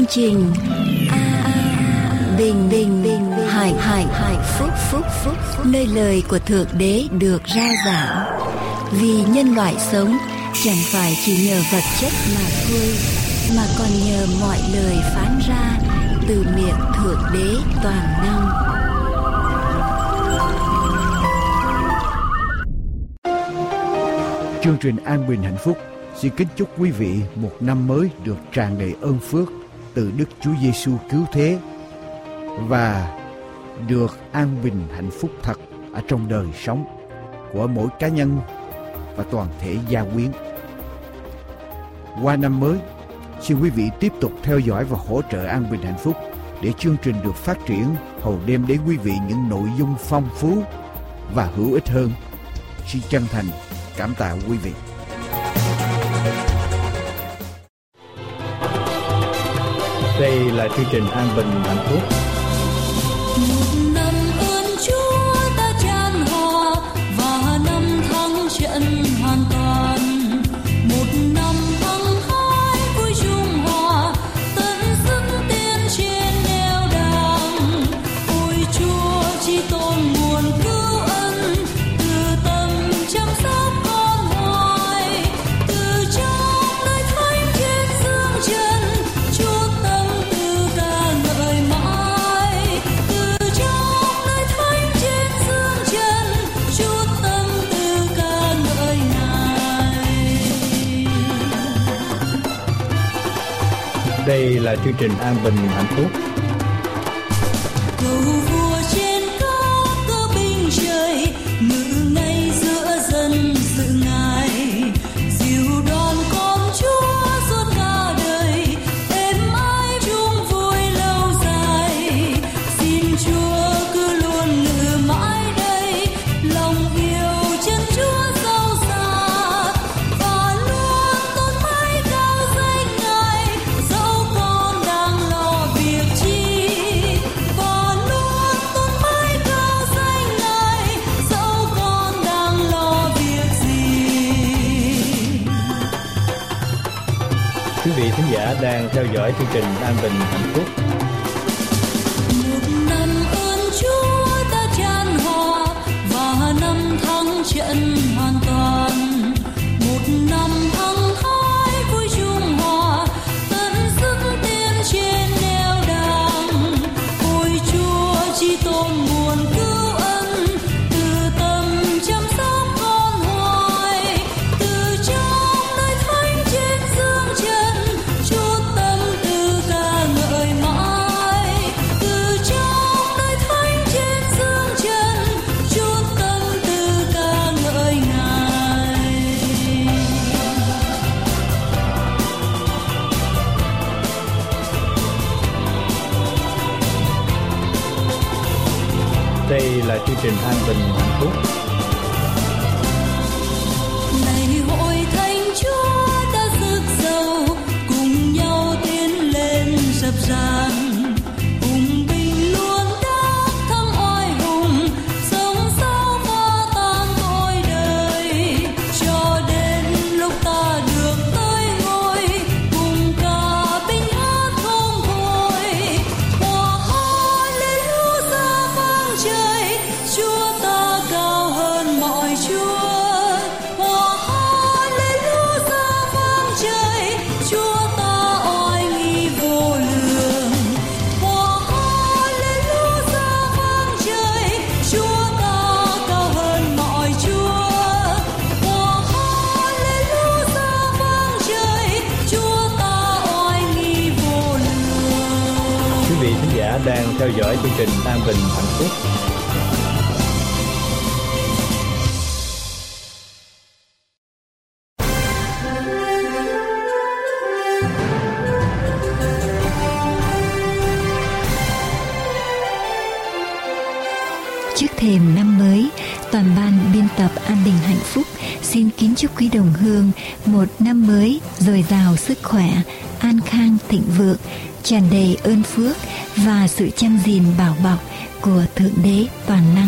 chương trình Bình Bình Bình Hải Hải Hải Phúc Phúc Phúc, nơi lời của Thượng Đế được rao giảng. Vì nhân loại sống chẳng phải chỉ nhờ vật chất mà thôi, mà còn nhờ mọi lời phán ra từ miệng Thượng Đế toàn năng. Chương trình An Bình Hạnh Phúc xin kính chúc quý vị một năm mới được tràn đầy ơn phước từ Đức Chúa Giêsu cứu thế và được an bình hạnh phúc thật ở trong đời sống của mỗi cá nhân và toàn thể gia quyến. Qua năm mới, xin quý vị tiếp tục theo dõi và hỗ trợ An Bình Hạnh Phúc để chương trình được phát triển hầu đem đến quý vị những nội dung phong phú và hữu ích hơn. Xin chân thành cảm tạ quý vị. Đây là chương trình An Bình Hạnh Phúc. Một năm ơn Chúa ta chan hòa và năm thắng trận hoàn toàn. Một năm hăng hái vui chung hòa, tận sức tiến trên nẻo đường. Ôi Chúa chi tôn nguồn cứu ân, từ tâm chăm sóc con hoài, từ trong nơi thánh trên dương trần. Chúa tâm từ ca ngợi mãi, từ trong nơi thánh trên dương trần. Chúa tâm từ ca ngợi Ngài. Đây là chương trình An Bình Hạnh Phúc. Cầu vua trên cao cơ binh trời, ngự ngay giữa dân dự ngài. Dìu đón con Chúa suốt cả đời, êm ái chung vui lâu dài. Xin Chúa cứ luôn ngự mãi đây, lòng yêu chân Chúa sâu xa, và luôn tôn mãi cao danh Ngài. Dẫu con đang lo việc chi, và luôn tôn mãi cao danh Ngài. Dẫu con đang lo việc gì. Quý vị thính giả đang theo dõi chương trình An Bình Hạnh Phúc. Một năm ơn Chúa ta chan hòa và năm thắng trận hoàn toàn. Một năm hăng hái vui chung hòa, tận sức tiến trên nẻo đường. Ôi Chúa chi tôn nguồn cứu ân, từ tâm chăm sóc con hoài, từ trong nơi thánh trên dương trần. Chúa tâm từ ca ngợi mãi, từ trong nơi thánh trên dương trần. Chúa tâm từ ca ngợi Ngài. Đây là chương trình An Bình Hạnh Phúc. Này hội thánh Chúa đã rực rỡ, cùng nhau tiến lên dập dàn. Hùng binh luôn đắc thắng oai hùng, sống sao phá tan tội đời. Cho đến lúc ta được tới ngôi, cùng ca binh hát không thôi. Hòa hallelujah vang trời, Chúa ta cao hơn mọi chúa. Hòa hallelujah vang trời, Chúa ta oai nghi vô lượng. Hòa hallelujah vang trời, Chúa ta cao hơn mọi chúa. Hòa hallelujah vang trời, Chúa ta oai nghi vô lượng. Quý vị thính giả đang theo dõi chương trình An Bình Hạnh Phúc. Trước thềm năm mới, toàn ban biên tập An Bình Hạnh Phúc xin kính chúc quý đồng hương một năm mới dồi dào sức khỏe, an khang thịnh vượng, tràn đầy ơn phước và sự chăm gìn bảo bọc của Thượng Đế toàn năng.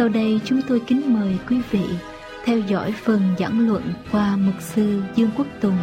Sau đây chúng tôi kính mời quý vị theo dõi phần giảng luận qua mục sư Dương Quốc Tùng.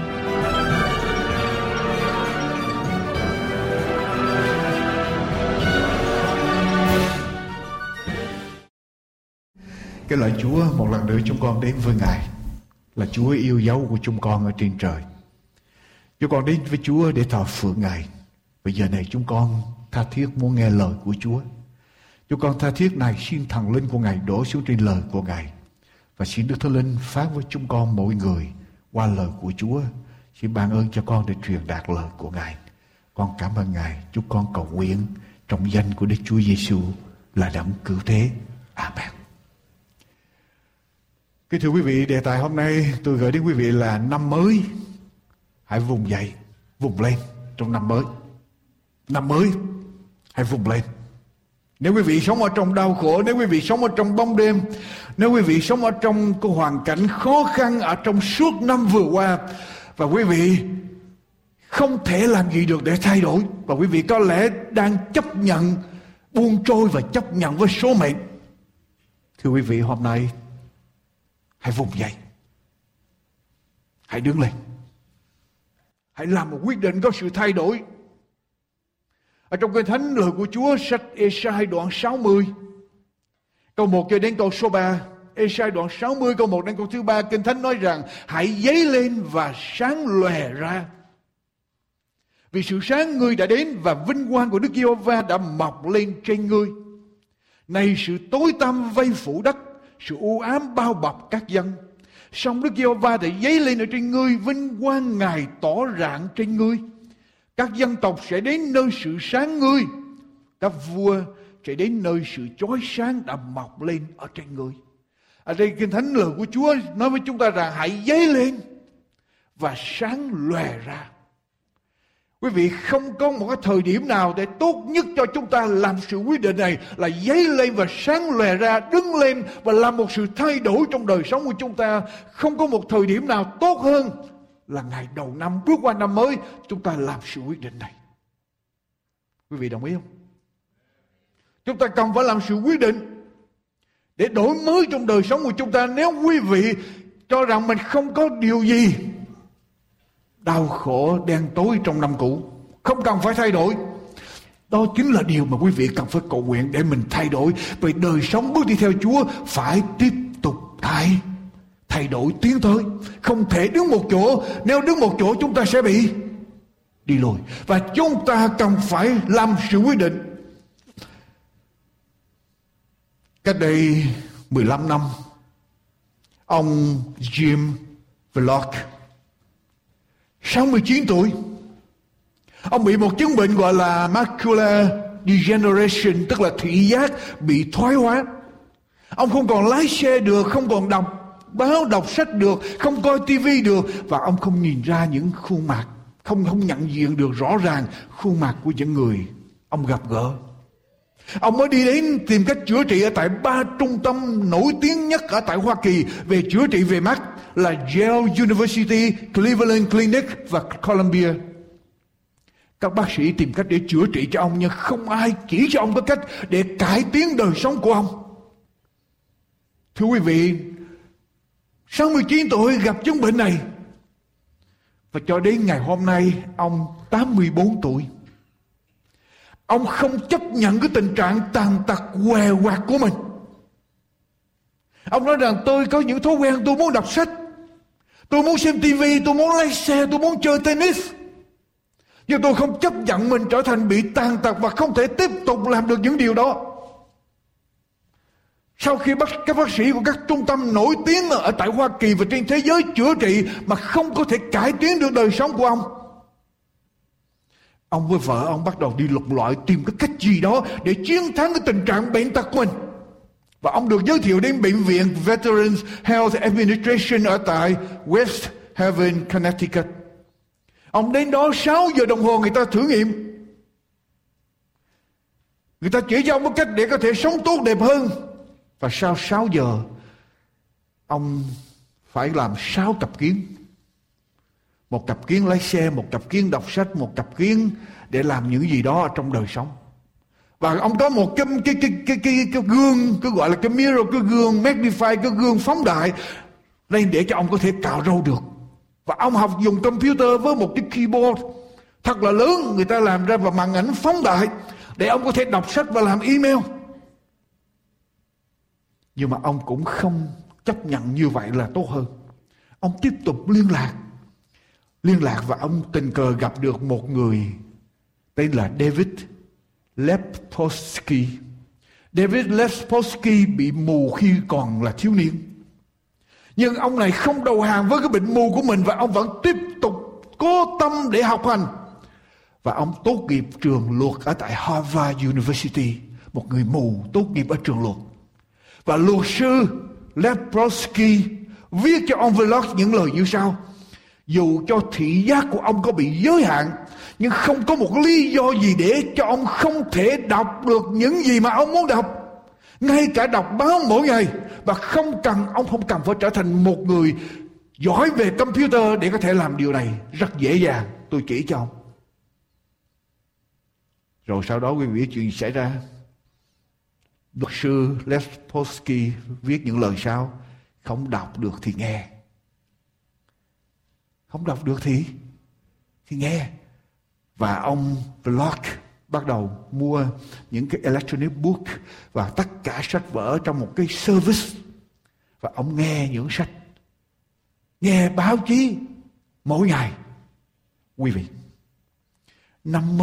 Cái lạy Chúa, một lần nữa chúng con đến với Ngài là Chúa yêu dấu của chúng con ở trên trời. Chúng con đến với Chúa để thờ phượng Ngài. Bây giờ này chúng con tha thiết muốn nghe lời của Chúa. Chúng con tha thiết này xin thần linh của Ngài đổ xuống trên lời của Ngài. Và xin Đức Thánh Linh phán với chúng con mỗi người qua lời của Chúa. Xin ban ơn cho con để truyền đạt lời của Ngài. Con cảm ơn Ngài. Chúc con cầu nguyện trong danh của Đức Chúa Giêsu là đấng cứu thế. Amen. Kính thưa quý vị, đề tài hôm nay tôi gửi đến quý vị là năm mới. Hãy vùng dậy, vùng lên trong năm mới. Năm mới, hãy vùng lên. Nếu quý vị sống ở trong đau khổ, nếu quý vị sống ở trong bóng đêm, nếu quý vị sống ở trong cái hoàn cảnh khó khăn ở trong suốt năm vừa qua, và quý vị không thể làm gì được để thay đổi, và quý vị có lẽ đang chấp nhận buông trôi và chấp nhận với số mệnh, thưa quý vị, hôm nay hãy vùng dậy, hãy đứng lên, hãy làm một quyết định có sự thay đổi. Ở trong Kinh Thánh, lời của Chúa, sách Ê-sai đoạn 60, câu 1 cho đến câu số 3. Ê-sai đoạn 60 câu 1 đến câu thứ 3, Kinh Thánh nói rằng: hãy dấy lên và sáng lòe ra, vì sự sáng ngươi đã đến và vinh quang của Đức Giê-hô-va đã mọc lên trên ngươi. Này sự tối tăm vây phủ đất, sự u ám bao bọc các dân. Song Đức Giê-hô-va đã dấy lên ở trên ngươi, vinh quang Ngài tỏ rạng trên ngươi. Các dân tộc sẽ đến nơi sự sáng ngươi, các vua sẽ đến nơi sự chói sáng đã mọc lên ở trên ngươi. Ở đây Kinh Thánh, lời của Chúa nói với chúng ta rằng hãy dấy lên và sáng lòe ra. Quý vị, không có một cái thời điểm nào để tốt nhất cho chúng ta làm sự quyết định này là dấy lên và sáng lòe ra, đứng lên và làm một sự thay đổi trong đời sống của chúng ta. Không có một thời điểm nào tốt hơn là ngày đầu năm, bước qua năm mới, chúng ta làm sự quyết định này. Quý vị đồng ý không? Chúng ta cần phải làm sự quyết định để đổi mới trong đời sống của chúng ta. Nếu quý vị cho rằng mình không có điều gì đau khổ, đen tối trong năm cũ, không cần phải thay đổi, đó chính là điều mà quý vị cần phải cầu nguyện để mình thay đổi. Vì đời sống bước đi theo Chúa phải tiếp tục thay đổi, tiến tới, không thể đứng một chỗ. Nếu đứng một chỗ chúng ta sẽ bị đi lùi, và chúng ta cần phải làm sự quyết định. Cách đây 15 năm, ông Jim Vlock, 69 tuổi, ông bị một chứng bệnh gọi là macular degeneration, tức là thị giác bị thoái hóa. Ông không còn lái xe được, không còn đọc báo, đọc sách được, không coi tivi được, và ông không nhìn ra những khuôn mặt, không nhận diện được rõ ràng khuôn mặt của những người ông gặp gỡ. Ông mới đi đến tìm cách chữa trị ở tại 3 trung tâm nổi tiếng nhất ở tại Hoa Kỳ về chữa trị về mắt là Yale University, Cleveland Clinic và Columbia. Các bác sĩ tìm cách để chữa trị cho ông, nhưng không ai chỉ cho ông cái cách để cải tiến đời sống của ông. Thưa quý vị, 69 tuổi gặp chứng bệnh này, và cho đến ngày hôm nay ông 84 tuổi. Ông không chấp nhận cái tình trạng tàn tật què quặt của mình. Ông nói rằng tôi có những thói quen, tôi muốn đọc sách, tôi muốn xem tivi, tôi muốn lái xe, tôi muốn chơi tennis, nhưng tôi không chấp nhận mình trở thành bị tàn tật và không thể tiếp tục làm được những điều đó. Sau khi các bác sĩ của các trung tâm nổi tiếng ở tại Hoa Kỳ và trên thế giới chữa trị mà không có thể cải tiến được đời sống của ông với vợ ông bắt đầu đi lục lọi tìm cái cách gì đó để chiến thắng cái tình trạng bệnh tật của mình. Và ông được giới thiệu đến bệnh viện Veterans Health Administration ở tại West Haven, Connecticut. Ông đến đó 6 giờ đồng hồ người ta thử nghiệm. Người ta chỉ cho ông một cách để có thể sống tốt đẹp hơn. Và sau 6 giờ, ông phải làm 6 cặp kiến. Một cặp kiến lái xe, một cặp kiến đọc sách, một cặp kiến để làm những gì đó trong đời sống. Và ông có một cái gương, cái gọi là cái mirror, cái gương magnify, cái gương phóng đại lên để cho ông có thể cạo râu được. Và ông học dùng computer với một cái keyboard thật là lớn, người ta làm ra và màn ảnh phóng đại để ông có thể đọc sách và làm email. Nhưng mà ông cũng không chấp nhận như vậy là tốt hơn. Ông tiếp tục liên lạc và ông tình cờ gặp được một người tên là David Lepofsky. David Lepofsky bị mù khi còn là thiếu niên. Nhưng ông này không đầu hàng với cái bệnh mù của mình và ông vẫn tiếp tục cố tâm để học hành. Và ông tốt nghiệp trường luật ở tại Harvard University, một người mù tốt nghiệp ở trường luật. Và luật sư Lepofsky viết cho ông Vlog những lời như sau: dù cho thị giác của ông có bị giới hạn, nhưng không có một lý do gì để cho ông không thể đọc được những gì mà ông muốn đọc. Ngay cả đọc báo mỗi ngày. Và ông không cần phải trở thành một người giỏi về computer để có thể làm điều này. Rất dễ dàng, tôi chỉ cho ông. Rồi sau đó quý vị biết chuyện xảy ra. Luật sư Lepofsky viết những lời sau: không đọc được thì nghe. Không đọc được thì nghe. Và ông Block bắt đầu mua những cái electronic book và tất cả sách vở trong một cái service. Và ông nghe những sách, nghe báo chí mỗi ngày. Quý vị, năm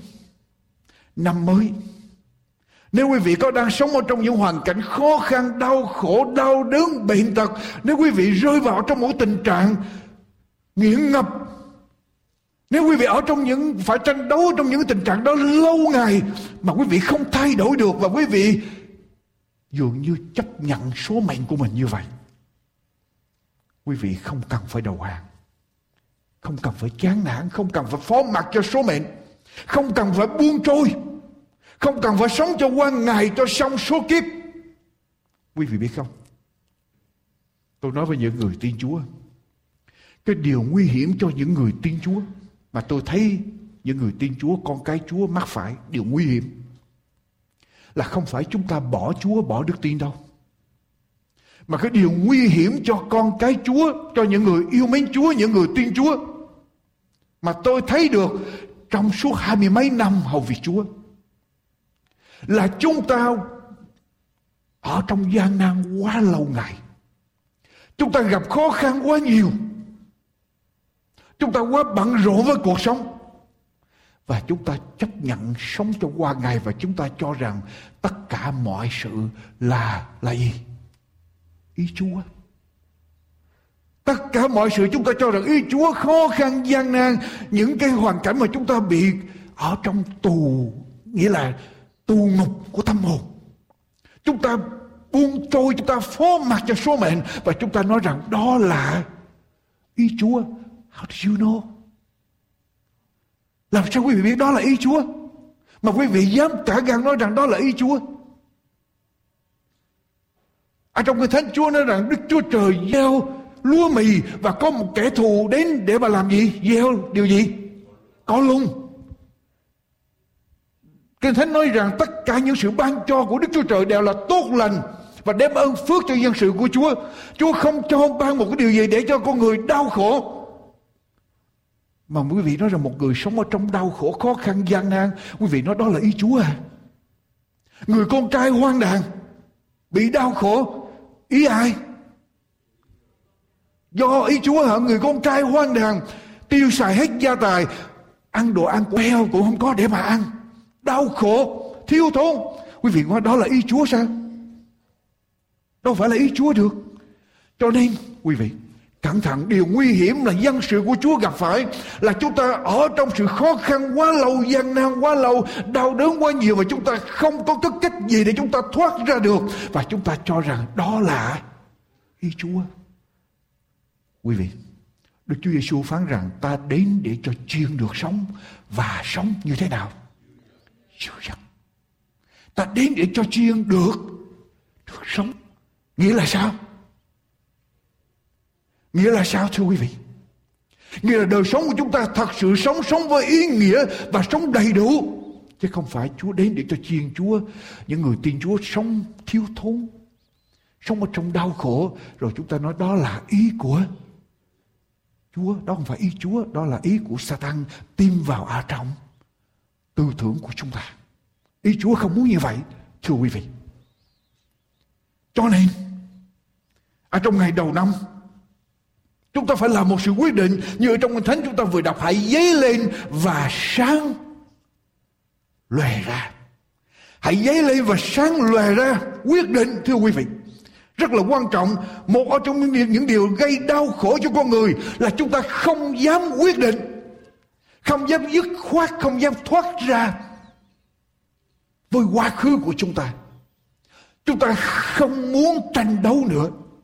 mới, nếu quý vị có đang sống ở trong những hoàn cảnh khó khăn, đau khổ, đau đớn, bệnh tật, nếu quý vị rơi vào trong một tình trạng nghiện ngập, nếu quý vị ở trong phải tranh đấu trong những tình trạng đó lâu ngày mà quý vị không thay đổi được, và quý vị dường như chấp nhận số mệnh của mình như vậy, quý vị không cần phải đầu hàng, không cần phải chán nản, không cần phải phó mặc cho số mệnh, không cần phải buông trôi, không cần phải sống cho qua ngày cho xong số kiếp. Quý vị biết không, tôi nói với những người tin Chúa, cái điều nguy hiểm cho những người tin Chúa mà tôi thấy những người tin Chúa, con cái Chúa mắc phải, điều nguy hiểm là không phải chúng ta bỏ Chúa, bỏ đức tin đâu. Mà cái điều nguy hiểm cho con cái Chúa, cho những người yêu mến Chúa, những người tin Chúa, mà tôi thấy được trong suốt 20 mấy năm hầu việc Chúa, là chúng ta ở trong gian nan quá lâu ngày. Chúng ta gặp khó khăn quá nhiều. Chúng ta quá bận rộn với cuộc sống. Và chúng ta chấp nhận sống cho qua ngày. Và chúng ta cho rằng tất cả mọi sự là gì? Ý Chúa. Tất cả mọi sự chúng ta cho rằng ý Chúa, khó khăn, gian nan, những cái hoàn cảnh mà chúng ta bị ở trong tù, nghĩa là tù ngục của tâm hồn. Chúng ta buông trôi, chúng ta phó mặc cho số mệnh và chúng ta nói rằng đó là ý Chúa. How do you know? Làm sao quý vị biết đó là ý Chúa mà quý vị dám cả gan nói rằng đó là ý Chúa? Ở trong cái Thánh Chúa nói rằng Đức Chúa Trời gieo lúa mì và có một kẻ thù đến để mà làm gì? Gieo điều gì? Có lung. Kinh Thánh nói rằng tất cả những sự ban cho của Đức Chúa Trời đều là tốt lành và đem ơn phước cho dân sự của Chúa. Chúa không cho ban một cái điều gì để cho con người đau khổ. Mà quý vị nói rằng một người sống ở trong đau khổ, khó khăn, gian nan, quý vị nói đó là ý Chúa à? Người con trai hoang đàn bị đau khổ, ý ai? Do ý Chúa hả? Người con trai hoang đàn tiêu xài hết gia tài, ăn đồ ăn của heo cũng không có để mà ăn, đau khổ, thiếu thốn. Quý vị nói đó là ý Chúa sao? Đâu phải là ý Chúa được. Cho nên quý vị cẩn thận, điều nguy hiểm là dân sự của Chúa gặp phải là chúng ta ở trong sự khó khăn quá lâu, gian nan quá lâu, đau đớn quá nhiều, và chúng ta không có cái cách gì để chúng ta thoát ra được, và chúng ta cho rằng đó là ý Chúa. Quý vị, Đức Chúa Giêsu phán rằng ta đến để cho chiên được sống, và sống như thế nào? Dữ dằn. Ta đến để cho chiên được sống. Nghĩa là sao? Nghĩa là sao thưa quý vị? Nghĩa là đời sống của chúng ta thật sự sống với ý nghĩa và sống đầy đủ. Chứ không phải Chúa đến để cho chiên Chúa những người tin Chúa sống thiếu thốn, sống ở trong đau khổ, rồi chúng ta nói đó là ý của Chúa. Đó không phải ý Chúa, đó là ý của Satan tiêm vào ở trong tư tưởng của chúng ta. Ý Chúa không muốn như vậy, thưa quý vị. Cho nên ở trong ngày đầu năm, chúng ta phải làm một sự quyết định như ở trong Kinh Thánh chúng ta vừa đọc: hãy dấy lên và sáng lòe ra. Hãy dấy lên và sáng lòe ra. Quyết định, thưa quý vị, rất là quan trọng. Một ở trong những điều gây đau khổ cho con người là chúng ta không dám quyết định, không dám dứt khoát, không dám thoát ra với quá khứ của chúng ta. Chúng ta không muốn tranh đấu nữa.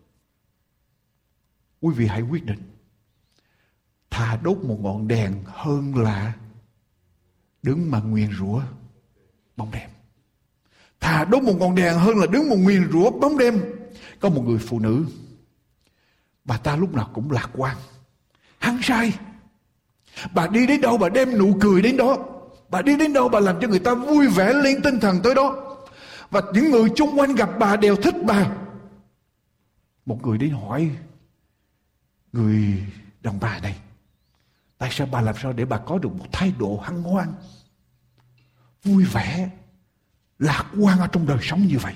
Quý vị hãy quyết định. Thà đốt một ngọn đèn hơn là đứng mà nguyền rủa bóng đêm. Thà đốt một ngọn đèn hơn là đứng một nguyền rủa bóng đêm. Có một người phụ nữ, bà ta lúc nào cũng lạc quan, hăng say. Bà đi đến đâu bà đem nụ cười đến đó. Bà đi đến đâu bà làm cho người ta vui vẻ lên tinh thần tới đó. Và những người chung quanh gặp bà đều thích bà. Một người đến hỏi người đàn bà này: tại sao bà làm sao để bà có được một thái độ hân hoan, vui vẻ, lạc quan ở trong đời sống như vậy?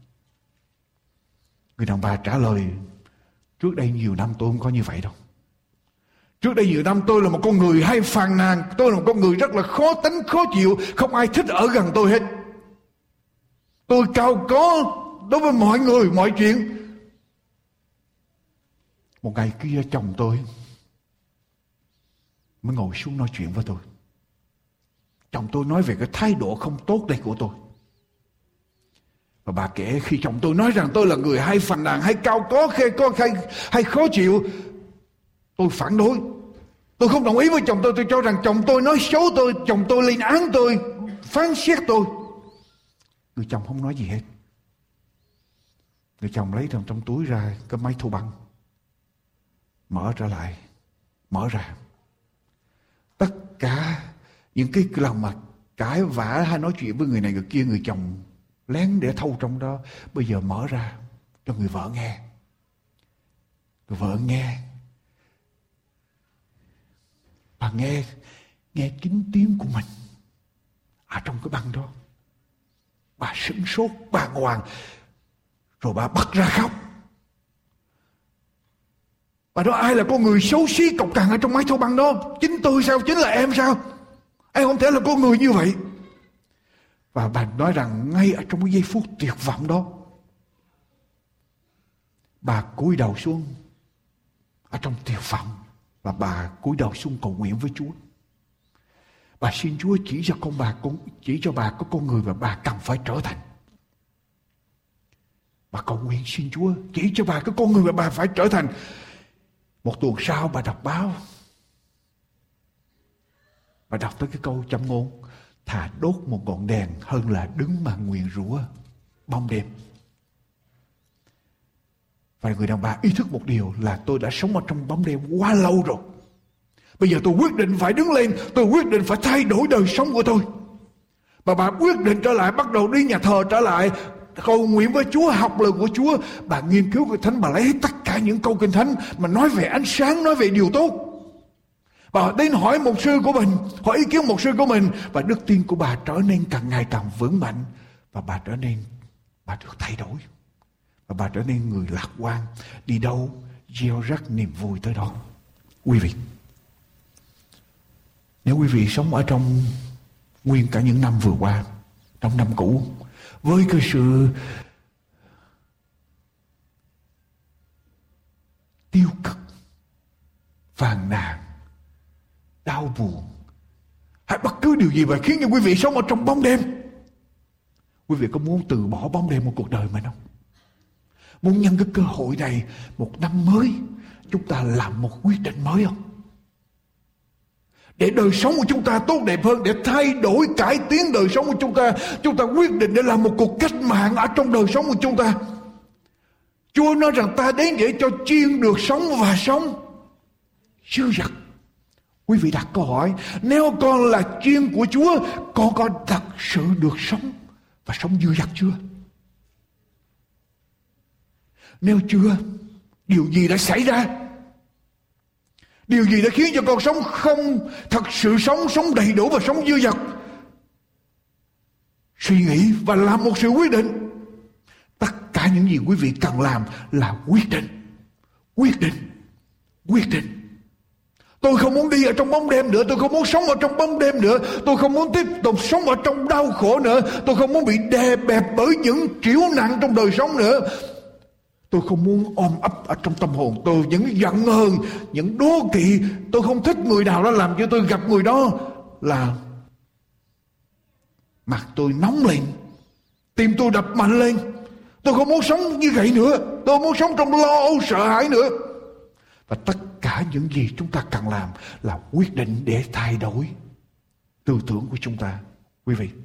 Người đàn bà trả lời: trước đây nhiều năm tôi không có như vậy đâu. Trước đây nhiều năm tôi là một con người hay phàn nàn. Tôi là một con người rất là khó tính, khó chịu. Không ai thích ở gần tôi hết. Tôi cao có đối với mọi người, mọi chuyện. Một ngày kia chồng tôi mới ngồi xuống nói chuyện với tôi. Chồng tôi nói về cái thái độ không tốt đây của tôi. Và bà kể khi chồng tôi nói rằng tôi là người hay phàn nàn, hay cao có, hay khó chịu, tôi phản đối. Tôi không đồng ý với chồng tôi cho rằng chồng tôi nói xấu tôi, chồng tôi lên án tôi, phán xét tôi. Người chồng không nói gì hết. Người chồng lấy trong túi ra cái máy thu băng, mở ra. Tất cả những cái lần mà cãi vã hay nói chuyện với người này người kia, người chồng lén để thâu trong đó, bây giờ mở ra cho người vợ nghe. Người vợ nghe. Bà nghe chính tiếng của mình ở trong cái băng đó. Bà sửng sốt, bà ngoằng, rồi bà bật ra khóc. Bà nói: ai là con người xấu xí cọc cằn ở trong máy thâu băng đó? Chính tôi sao? Chính là em sao? Em không thể là con người như vậy. Và bà nói rằng ngay ở trong cái giây phút tuyệt vọng đó, bà cúi đầu xuống ở trong tuyệt vọng, và bà cúi đầu xuống cầu nguyện với Chúa. Bà xin Chúa chỉ cho bà có con người mà bà cần phải trở thành. Bà cầu nguyện xin Chúa chỉ cho bà cái con người mà bà phải trở thành. Một tuần sau bà đọc báo, bà đọc tới cái câu châm ngôn: thà đốt một ngọn đèn hơn là đứng mà nguyền rủa bóng đêm. Và người đàn bà ý thức một điều là tôi đã sống ở trong bóng đêm quá lâu rồi. Bây giờ tôi quyết định phải đứng lên, tôi quyết định phải thay đổi đời sống của tôi. Và bà quyết định trở lại, bắt đầu đi nhà thờ trở lại, cầu nguyện với Chúa, học lời của Chúa. Bà nghiên cứu Kinh Thánh, bà lấy tất cả những câu Kinh Thánh mà nói về ánh sáng, nói về điều tốt. Bà đến hỏi mục sư của mình, hỏi ý kiến mục sư của mình, và đức tin của bà trở nên càng ngày càng vững mạnh. Và bà được thay đổi. Và bà trở nên người lạc quan, đi đâu gieo rắc niềm vui tới đó. Quý vị, nếu quý vị sống ở trong nguyên cả những năm vừa qua, trong năm cũ, với cái sự tiêu cực, phàn nàn, đau buồn, hay bất cứ điều gì mà khiến cho quý vị sống ở trong bóng đêm, quý vị có muốn từ bỏ bóng đêm của cuộc đời mình không? Muốn nhân cái cơ hội này, một năm mới, chúng ta làm một quyết định mới không? Để đời sống của chúng ta tốt đẹp hơn, để thay đổi, cải tiến đời sống của chúng ta quyết định để làm một cuộc cách mạng ở trong đời sống của chúng ta. Chúa nói rằng ta đến để cho chiên được sống và sống dư dật. Quý vị đặt câu hỏi, nếu con là chiên của Chúa, con có thật sự được sống và sống dư dật chưa? Nếu chưa, điều gì đã xảy ra? Điều gì đã khiến cho con sống không thật sự sống đầy đủ và sống dư dật? Suy nghĩ và làm một sự quyết định. Tất cả những gì quý vị cần làm là quyết định. Tôi không muốn đi ở trong bóng đêm nữa. Tôi không muốn sống ở trong bóng đêm nữa. Tôi không muốn tiếp tục sống ở trong đau khổ nữa. Tôi không muốn bị đè bẹp bởi những triểu nặng trong đời sống nữa. Tôi không muốn ôm ấp ở trong tâm hồn tôi những giận hờn, những đố kỵ. Tôi không thích người nào đó làm cho tôi gặp người đó là mặt tôi nóng lên, tim tôi đập mạnh lên. Tôi không muốn sống như vậy nữa. Tôi không muốn sống trong lo âu sợ hãi nữa. Và tất cả những gì chúng ta cần làm là quyết định để thay đổi tư tưởng của chúng ta. Quý vị,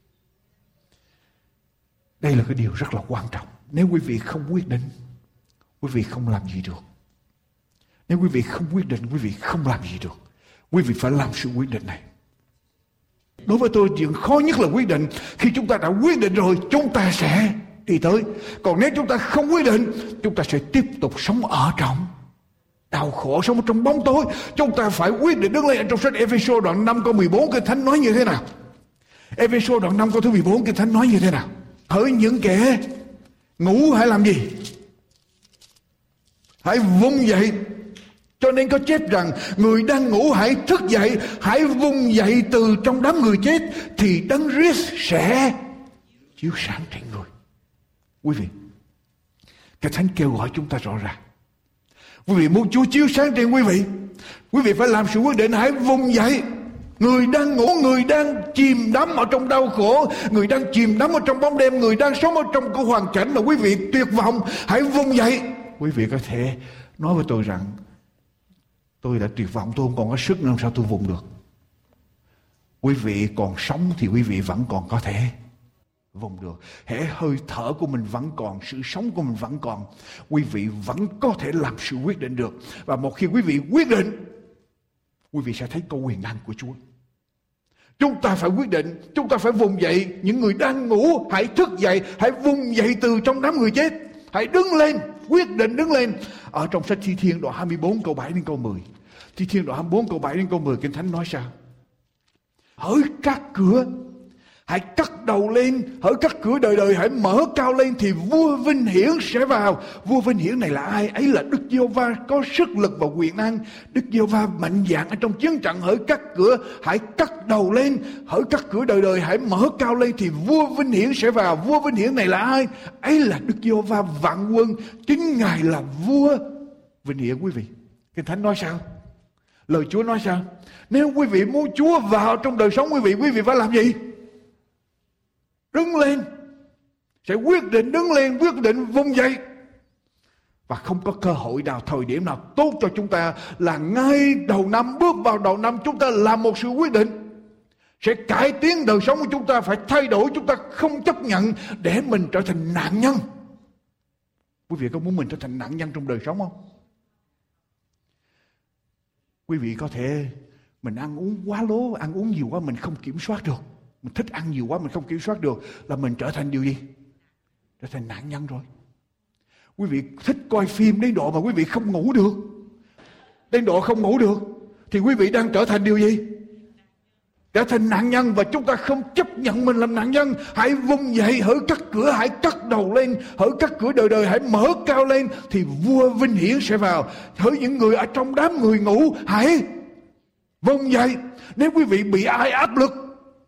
đây là cái điều rất là quan trọng. Nếu quý vị không quyết định, quý vị không làm gì được. Nếu quý vị không quyết định, quý vị không làm gì được. Quý vị phải làm sự quyết định này. Đối với tôi, chuyện khó nhất là quyết định. Khi chúng ta đã quyết định rồi, chúng ta sẽ đi tới. Còn nếu chúng ta không quyết định, chúng ta sẽ tiếp tục sống ở trong đau khổ, sống trong bóng tối. Chúng ta phải quyết định đứng lên. Trong sách Ê-phê-sô đoạn 5 câu 14, Kinh Thánh nói như thế nào? Ê-phê-sô đoạn 5 câu thứ 14, Kinh Thánh nói như thế nào? Hỡi những kẻ ngủ hãy làm gì? Hãy vùng dậy. Cho nên có chép rằng người đang ngủ hãy thức dậy, hãy vùng dậy từ trong đám người chết, thì Đấng Christ sẽ chiếu sáng trên người. Quý vị, Kinh Thánh kêu gọi chúng ta rõ ràng. Quý vị muốn Chúa chiếu sáng trên quý vị phải làm sự quyết định. Hãy vùng dậy. Người đang ngủ, người đang chìm đắm ở trong đau khổ, người đang chìm đắm ở trong bóng đêm, người đang sống ở trong cái hoàn cảnh mà quý vị tuyệt vọng, hãy vùng dậy. Quý vị có thể nói với tôi rằng tôi đã tuyệt vọng, tôi không còn có sức nữa, làm sao tôi vùng được? Quý vị còn sống thì quý vị vẫn còn có thể vùng được. Hễ hơi thở của mình vẫn còn, sự sống của mình vẫn còn, quý vị vẫn có thể làm sự quyết định được. Và một khi quý vị quyết định, quý vị sẽ thấy câu quyền năng của Chúa. Chúng ta phải quyết định, chúng ta phải vùng dậy. Những người đang ngủ hãy thức dậy, hãy vùng dậy từ trong đám người chết, hãy đứng lên, quyết định đứng lên. Ở trong sách Thi Thiên đoạn 24 câu 7 đến câu 10, Thi Thiên đoạn 24 câu 7 đến câu 10, Kinh Thánh nói sao? Hỡi các cửa hãy cất đầu lên, hỡi các cửa đời đời hãy mở cao lên, thì vua vinh hiển sẽ vào. Vua vinh hiển này là ai? Ấy là Đức Giê-hô-va có sức lực và quyền năng. Đức Giê-hô-va mạnh dạn ở trong chiến trận. Hỡi các cửa hãy cất đầu lên, hỡi các cửa đời đời hãy mở cao lên, thì vua vinh hiển sẽ vào. Vua vinh hiển này là ai? Ấy là Đức Giê-hô-va vạn quân, chính Ngài là vua vinh hiển. Quý vị, Kinh Thánh nói sao? Lời Chúa nói sao? Nếu quý vị muốn Chúa vào trong đời sống quý vị phải làm gì? Đứng lên. Sẽ quyết định đứng lên, quyết định vùng dậy. Và không có cơ hội nào, thời điểm nào tốt cho chúng ta là ngay đầu năm, bước vào đầu năm chúng ta làm một sự quyết định. Sẽ cải tiến đời sống của chúng ta, phải thay đổi. Chúng ta không chấp nhận để mình trở thành nạn nhân. Quý vị có muốn mình trở thành nạn nhân trong đời sống không? Quý vị có thể mình ăn uống quá lố, ăn uống nhiều quá mình không kiểm soát được. Mình thích ăn nhiều quá mình không kiểm soát được, là mình trở thành điều gì? Trở thành nạn nhân rồi. Quý vị thích coi phim đến độ mà quý vị không ngủ được, đến độ không ngủ được, thì quý vị đang trở thành điều gì? Trở thành nạn nhân. Và chúng ta không chấp nhận mình làm nạn nhân. Hãy vùng dậy, hỡi các cửa hãy cất đầu lên, hỡi các cửa đời đời hãy mở cao lên, thì vua vinh hiển sẽ vào. Hỡi những người ở trong đám người ngủ hãy vùng dậy. Nếu quý vị bị ai áp lực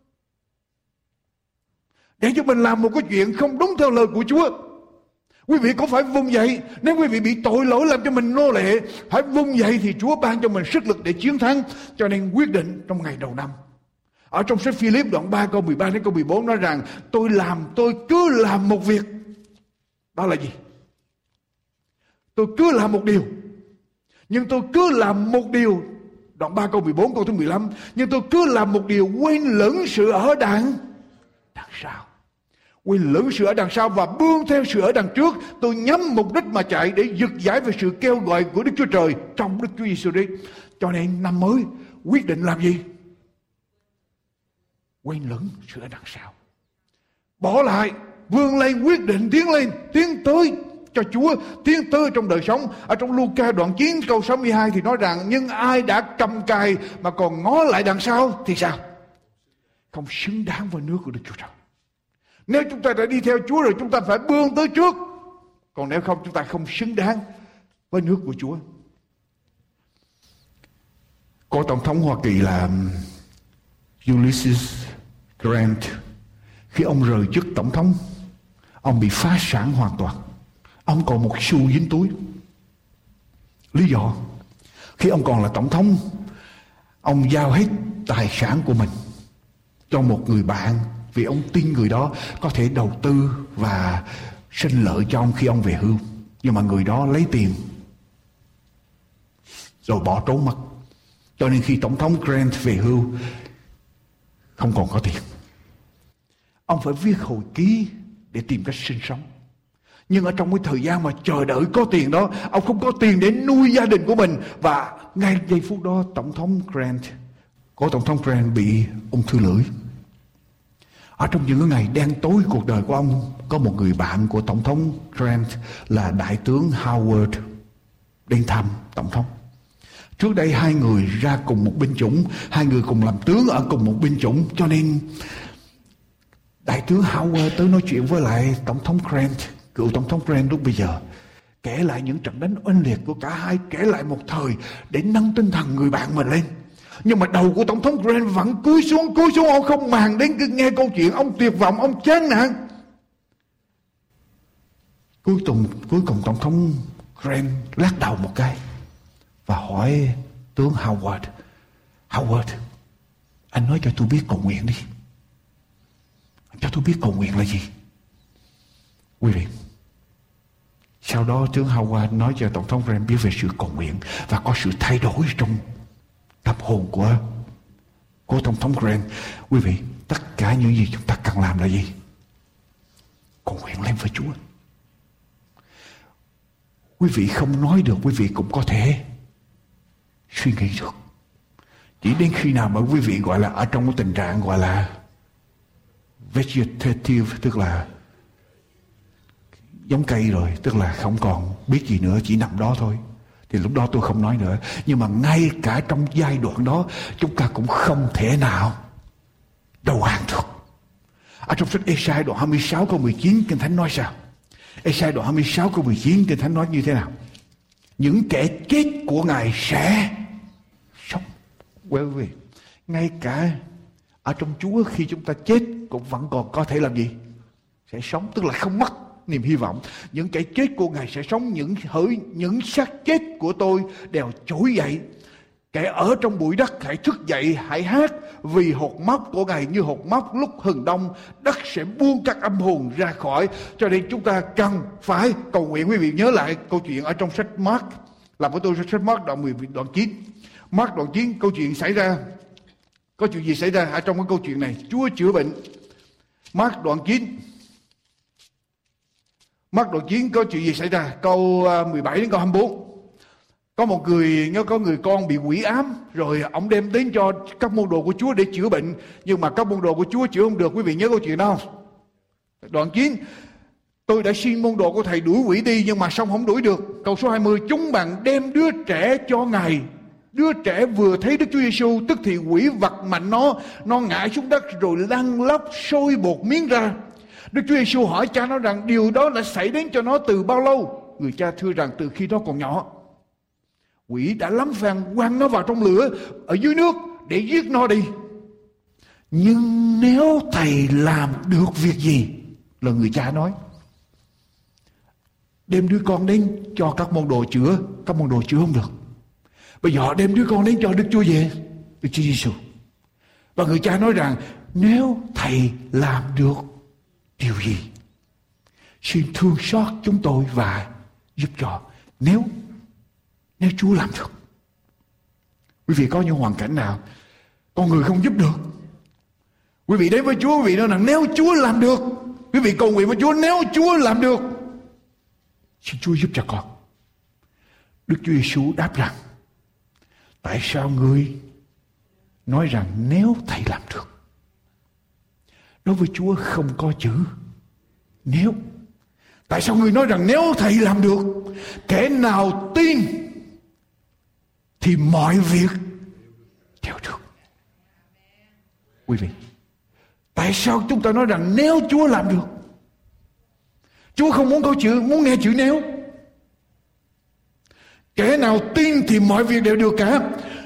để cho mình làm một cái chuyện không đúng theo lời của Chúa, quý vị có phải vùng dậy. Nếu quý vị bị tội lỗi làm cho mình nô lệ, hãy vùng dậy thì Chúa ban cho mình sức lực để chiến thắng. Cho nên quyết định trong ngày đầu năm. Ở trong sách Philip đoạn 3 câu 13 đến câu 14 nói rằng tôi cứ làm một việc. Đó là gì? Tôi cứ làm một điều. Nhưng tôi cứ làm một điều. Đoạn 3 câu 14 câu thứ 15. Nhưng tôi cứ làm một điều, quên lẫn sự ở đằng sau. quên lửng sự ở đằng sau và bươn theo sự ở đằng trước. Tôi nhắm mục đích mà chạy để giật giải về sự kêu gọi của Đức Chúa Trời trong Đức Chúa Giêsu Christ. Cho nên năm mới quyết định làm gì? Quên lửng sự ở đằng sau, bỏ lại, vươn lên, quyết định tiến lên, tiến tới cho Chúa, tiến tới trong đời sống. Ở trong Luca đoạn 9 câu 62 thì nói rằng: nhưng ai đã cầm cài mà còn ngó lại đằng sau thì sao? Không xứng đáng với nước của Đức Chúa Trời. Nếu chúng ta đã đi theo Chúa rồi, chúng ta phải bươn tới trước. Còn nếu không, chúng ta không xứng đáng với nước của Chúa. Có Tổng thống Hoa Kỳ là Ulysses Grant, khi ông rời chức tổng thống, ông bị phá sản hoàn toàn. Ông còn một xu dính túi. Lý do: khi ông còn là tổng thống, ông giao hết tài sản của mình cho một người bạn, vì ông tin người đó có thể đầu tư và sinh lợi cho ông khi ông về hưu. Nhưng mà người đó lấy tiền rồi bỏ trốn mất. Cho nên khi Tổng thống Grant về hưu, không còn có tiền. Ông phải viết hồi ký để tìm cách sinh sống. Nhưng ở trong cái thời gian mà chờ đợi có tiền đó, ông không có tiền để nuôi gia đình của mình. Và ngay giây phút đó, Tổng thống Grant bị ung thư lưỡi. Ở trong những ngày đen tối cuộc đời của ông, có một người bạn của Tổng thống Grant là Đại tướng Howard đến thăm Tổng thống. Trước đây hai người ra cùng một binh chủng, hai người cùng làm tướng ở cùng một binh chủng. Cho nên Đại tướng Howard tới nói chuyện với lại Tổng thống Grant, cựu Tổng thống Grant lúc bây giờ, kể lại những trận đánh oanh liệt của cả hai, kể lại một thời để nâng tinh thần người bạn mình lên. Nhưng mà đầu của Tổng thống Grant vẫn cúi xuống, ông không màng đến nghe câu chuyện. Ông tuyệt vọng, ông chán nản. Cuối cùng Tổng thống Grant lắc đầu một cái và hỏi tướng Howard, anh nói cho tôi biết cầu nguyện đi. Cho tôi biết cầu nguyện là gì. Quý vị, sau đó tướng Howard nói cho Tổng thống Grant biết về sự cầu nguyện và có sự thay đổi trong tâm hồn của Tổng thống Grant. Quý vị, tất cả những gì chúng ta cần làm là gì? Cầu nguyện lên với Chúa. Quý vị không nói được, quý vị cũng có thể suy nghĩ được. Chỉ đến khi nào mà quý vị gọi là ở trong cái tình trạng gọi là vegetative, tức là giống cây rồi, tức là không còn biết gì nữa, chỉ nằm đó thôi, thì lúc đó tôi không nói nữa. Nhưng mà ngay cả trong giai đoạn đó, chúng ta cũng không thể nào đầu hàng được. Ở trong sách Ê-sai đoạn 26 câu 19, Kinh Thánh nói sao? Ê-sai đoạn 26 câu 19, Kinh Thánh nói như thế nào? Những kẻ chết của Ngài sẽ sống. Quý vị, ngay cả ở trong Chúa, khi chúng ta chết cũng vẫn còn có thể làm gì? Sẽ sống, tức là không mất niềm hy vọng. Những kẻ chết của Ngài sẽ sống. Những xác chết của tôi đều trỗi dậy. Kẻ ở trong bụi đất hãy thức dậy, hãy hát, vì hột móc của Ngài như hột móc lúc hừng đông. Đất sẽ buông các âm hồn ra khỏi. Cho nên chúng ta cần phải cầu nguyện. Quý vị nhớ lại câu chuyện ở trong sách Mark, làm của tôi sách Mark đoạn 9. Mark đoạn 9, câu chuyện xảy ra. Có chuyện gì xảy ra ở trong cái câu chuyện này? Chúa chữa bệnh. Mark đoạn 9 có chuyện gì xảy ra? Câu 17 đến câu 24. Có người con bị quỷ ám, rồi ông đem đến cho các môn đồ của Chúa để chữa bệnh, nhưng mà các môn đồ của Chúa chữa không được. Quý vị nhớ câu chuyện đó không? Đoạn 9: tôi đã xin môn đồ của thầy đuổi quỷ đi, nhưng mà xong không đuổi được. Câu số 20: chúng bạn đem đứa trẻ cho Ngài. Đứa trẻ vừa thấy Đức Chúa Giêsu, tức thì quỷ vật mạnh nó ngã xuống đất rồi lăn lóc sôi bột miếng ra. Đức Chúa Giêsu hỏi cha nó rằng điều đó đã xảy đến cho nó từ bao lâu? Người cha thưa rằng từ khi nó còn nhỏ. Quỷ đã lắm phen quăng nó vào trong lửa ở dưới nước để giết nó đi. Nhưng nếu thầy làm được việc gì? Là người cha nói. Đem đứa con đến cho các môn đồ chữa. Các môn đồ chữa không được. Bây giờ họ đem đứa con đến cho Đức Chúa về, Đức Chúa Giêsu. Và người cha nói rằng nếu thầy làm được điều gì, xin thương xót chúng tôi và giúp cho. Nếu Chúa làm được. Quý vị có những hoàn cảnh nào con người không giúp được, quý vị đến với Chúa, quý vị nói rằng nếu Chúa làm được Quý vị cầu nguyện với Chúa, nếu Chúa làm được, xin Chúa giúp cho con. Đức Chúa Giêsu đáp rằng, tại sao ngươi nói rằng nếu Thầy làm được? Đối với Chúa không có chữ nếu. Tại sao ngươi nói rằng nếu Thầy làm được? Kẻ nào tin thì mọi việc đều được. Quý vị, tại sao chúng ta nói rằng nếu Chúa làm được? Chúa không muốn có chữ, muốn nghe chữ nếu. Kẻ nào tin thì mọi việc đều được cả.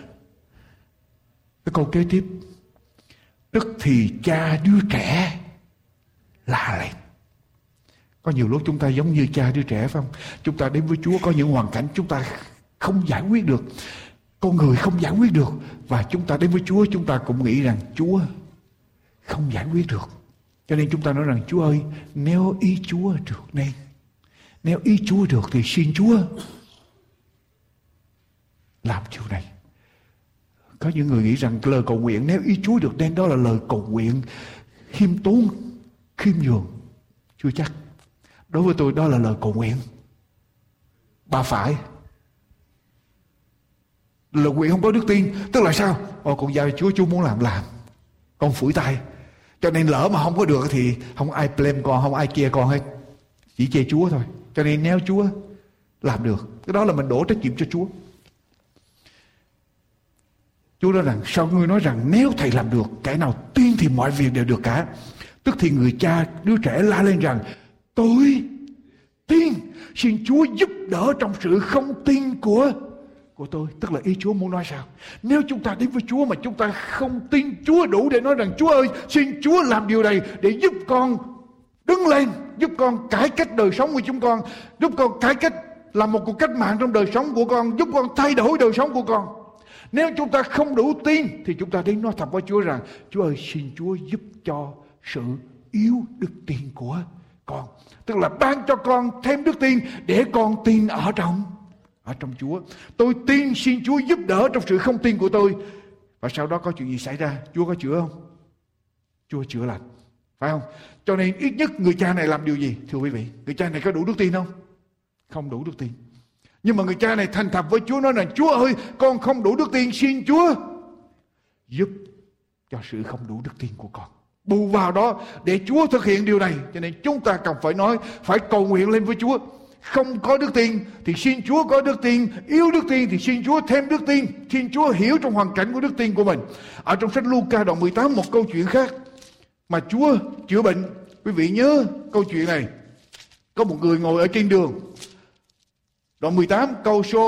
Cái câu kế tiếp, tức thì cha đứa trẻ la lên. Có nhiều lúc chúng ta giống như cha đứa trẻ, phải không? Chúng ta đến với Chúa có những hoàn cảnh chúng ta không giải quyết được, con người không giải quyết được, và chúng ta đến với Chúa chúng ta cũng nghĩ rằng Chúa không giải quyết được. Cho nên chúng ta nói rằng, Chúa ơi, nếu ý Chúa được nên, nếu ý Chúa được thì xin Chúa làm điều này. Có những người nghĩ rằng lời cầu nguyện nếu ý Chúa được nên đó là lời cầu nguyện khiêm tốn, khiêm nhường. Chưa chắc. Đối với tôi đó là lời cầu nguyện bà phải. Lời nguyện không có đức tin. Tức là sao? Con giao cho Chúa muốn làm. Con phủi tay. Cho nên lỡ mà không có được thì không ai blame con, không ai chê con hết. Chỉ chê Chúa thôi. Cho nên nếu Chúa làm được, cái đó là mình đổ trách nhiệm cho Chúa. Chúa nói rằng, sao ngươi nói rằng nếu Thầy làm được, kẻ nào tin thì mọi việc đều được cả. Tức thì người cha đứa trẻ la lên rằng, tôi tin, xin Chúa giúp đỡ trong sự không tin của tôi. Tức là ý Chúa muốn nói sao? Nếu chúng ta đến với Chúa mà chúng ta không tin Chúa đủ để nói rằng, Chúa ơi, xin Chúa làm điều này để giúp con đứng lên, giúp con cải cách đời sống của chúng con, giúp con cải cách, làm một cuộc cách mạng trong đời sống của con, giúp con thay đổi đời sống của con. Nếu chúng ta không đủ tin thì chúng ta đến nói thật với Chúa rằng, Chúa ơi, xin Chúa giúp cho sự yếu đức tin của con. Tức là ban cho con thêm đức tin để con tin ở trong Chúa. Tôi tin, xin Chúa giúp đỡ trong sự không tin của tôi. Và sau đó có chuyện gì xảy ra? Chúa có chữa không? Chúa chữa lành, phải không? Cho nên ít nhất người cha này làm điều gì? Thưa quý vị, người cha này có đủ đức tin không? Không đủ đức tin. Nhưng mà người cha này thành thật với Chúa, nói rằng, Chúa ơi, con không đủ đức tin, xin Chúa giúp cho sự không đủ đức tin của con. Bù vào đó để Chúa thực hiện điều này. Cho nên chúng ta cần phải nói, phải cầu nguyện lên với Chúa. Không có đức tin thì xin Chúa có đức tin. Yếu đức tin thì xin Chúa thêm đức tin. Xin Chúa hiểu trong hoàn cảnh của đức tin của mình. Ở trong sách Luca đoạn 18, một câu chuyện khác mà Chúa chữa bệnh. Quý vị nhớ câu chuyện này. Có một người ngồi ở trên đường. Đoạn 18 câu số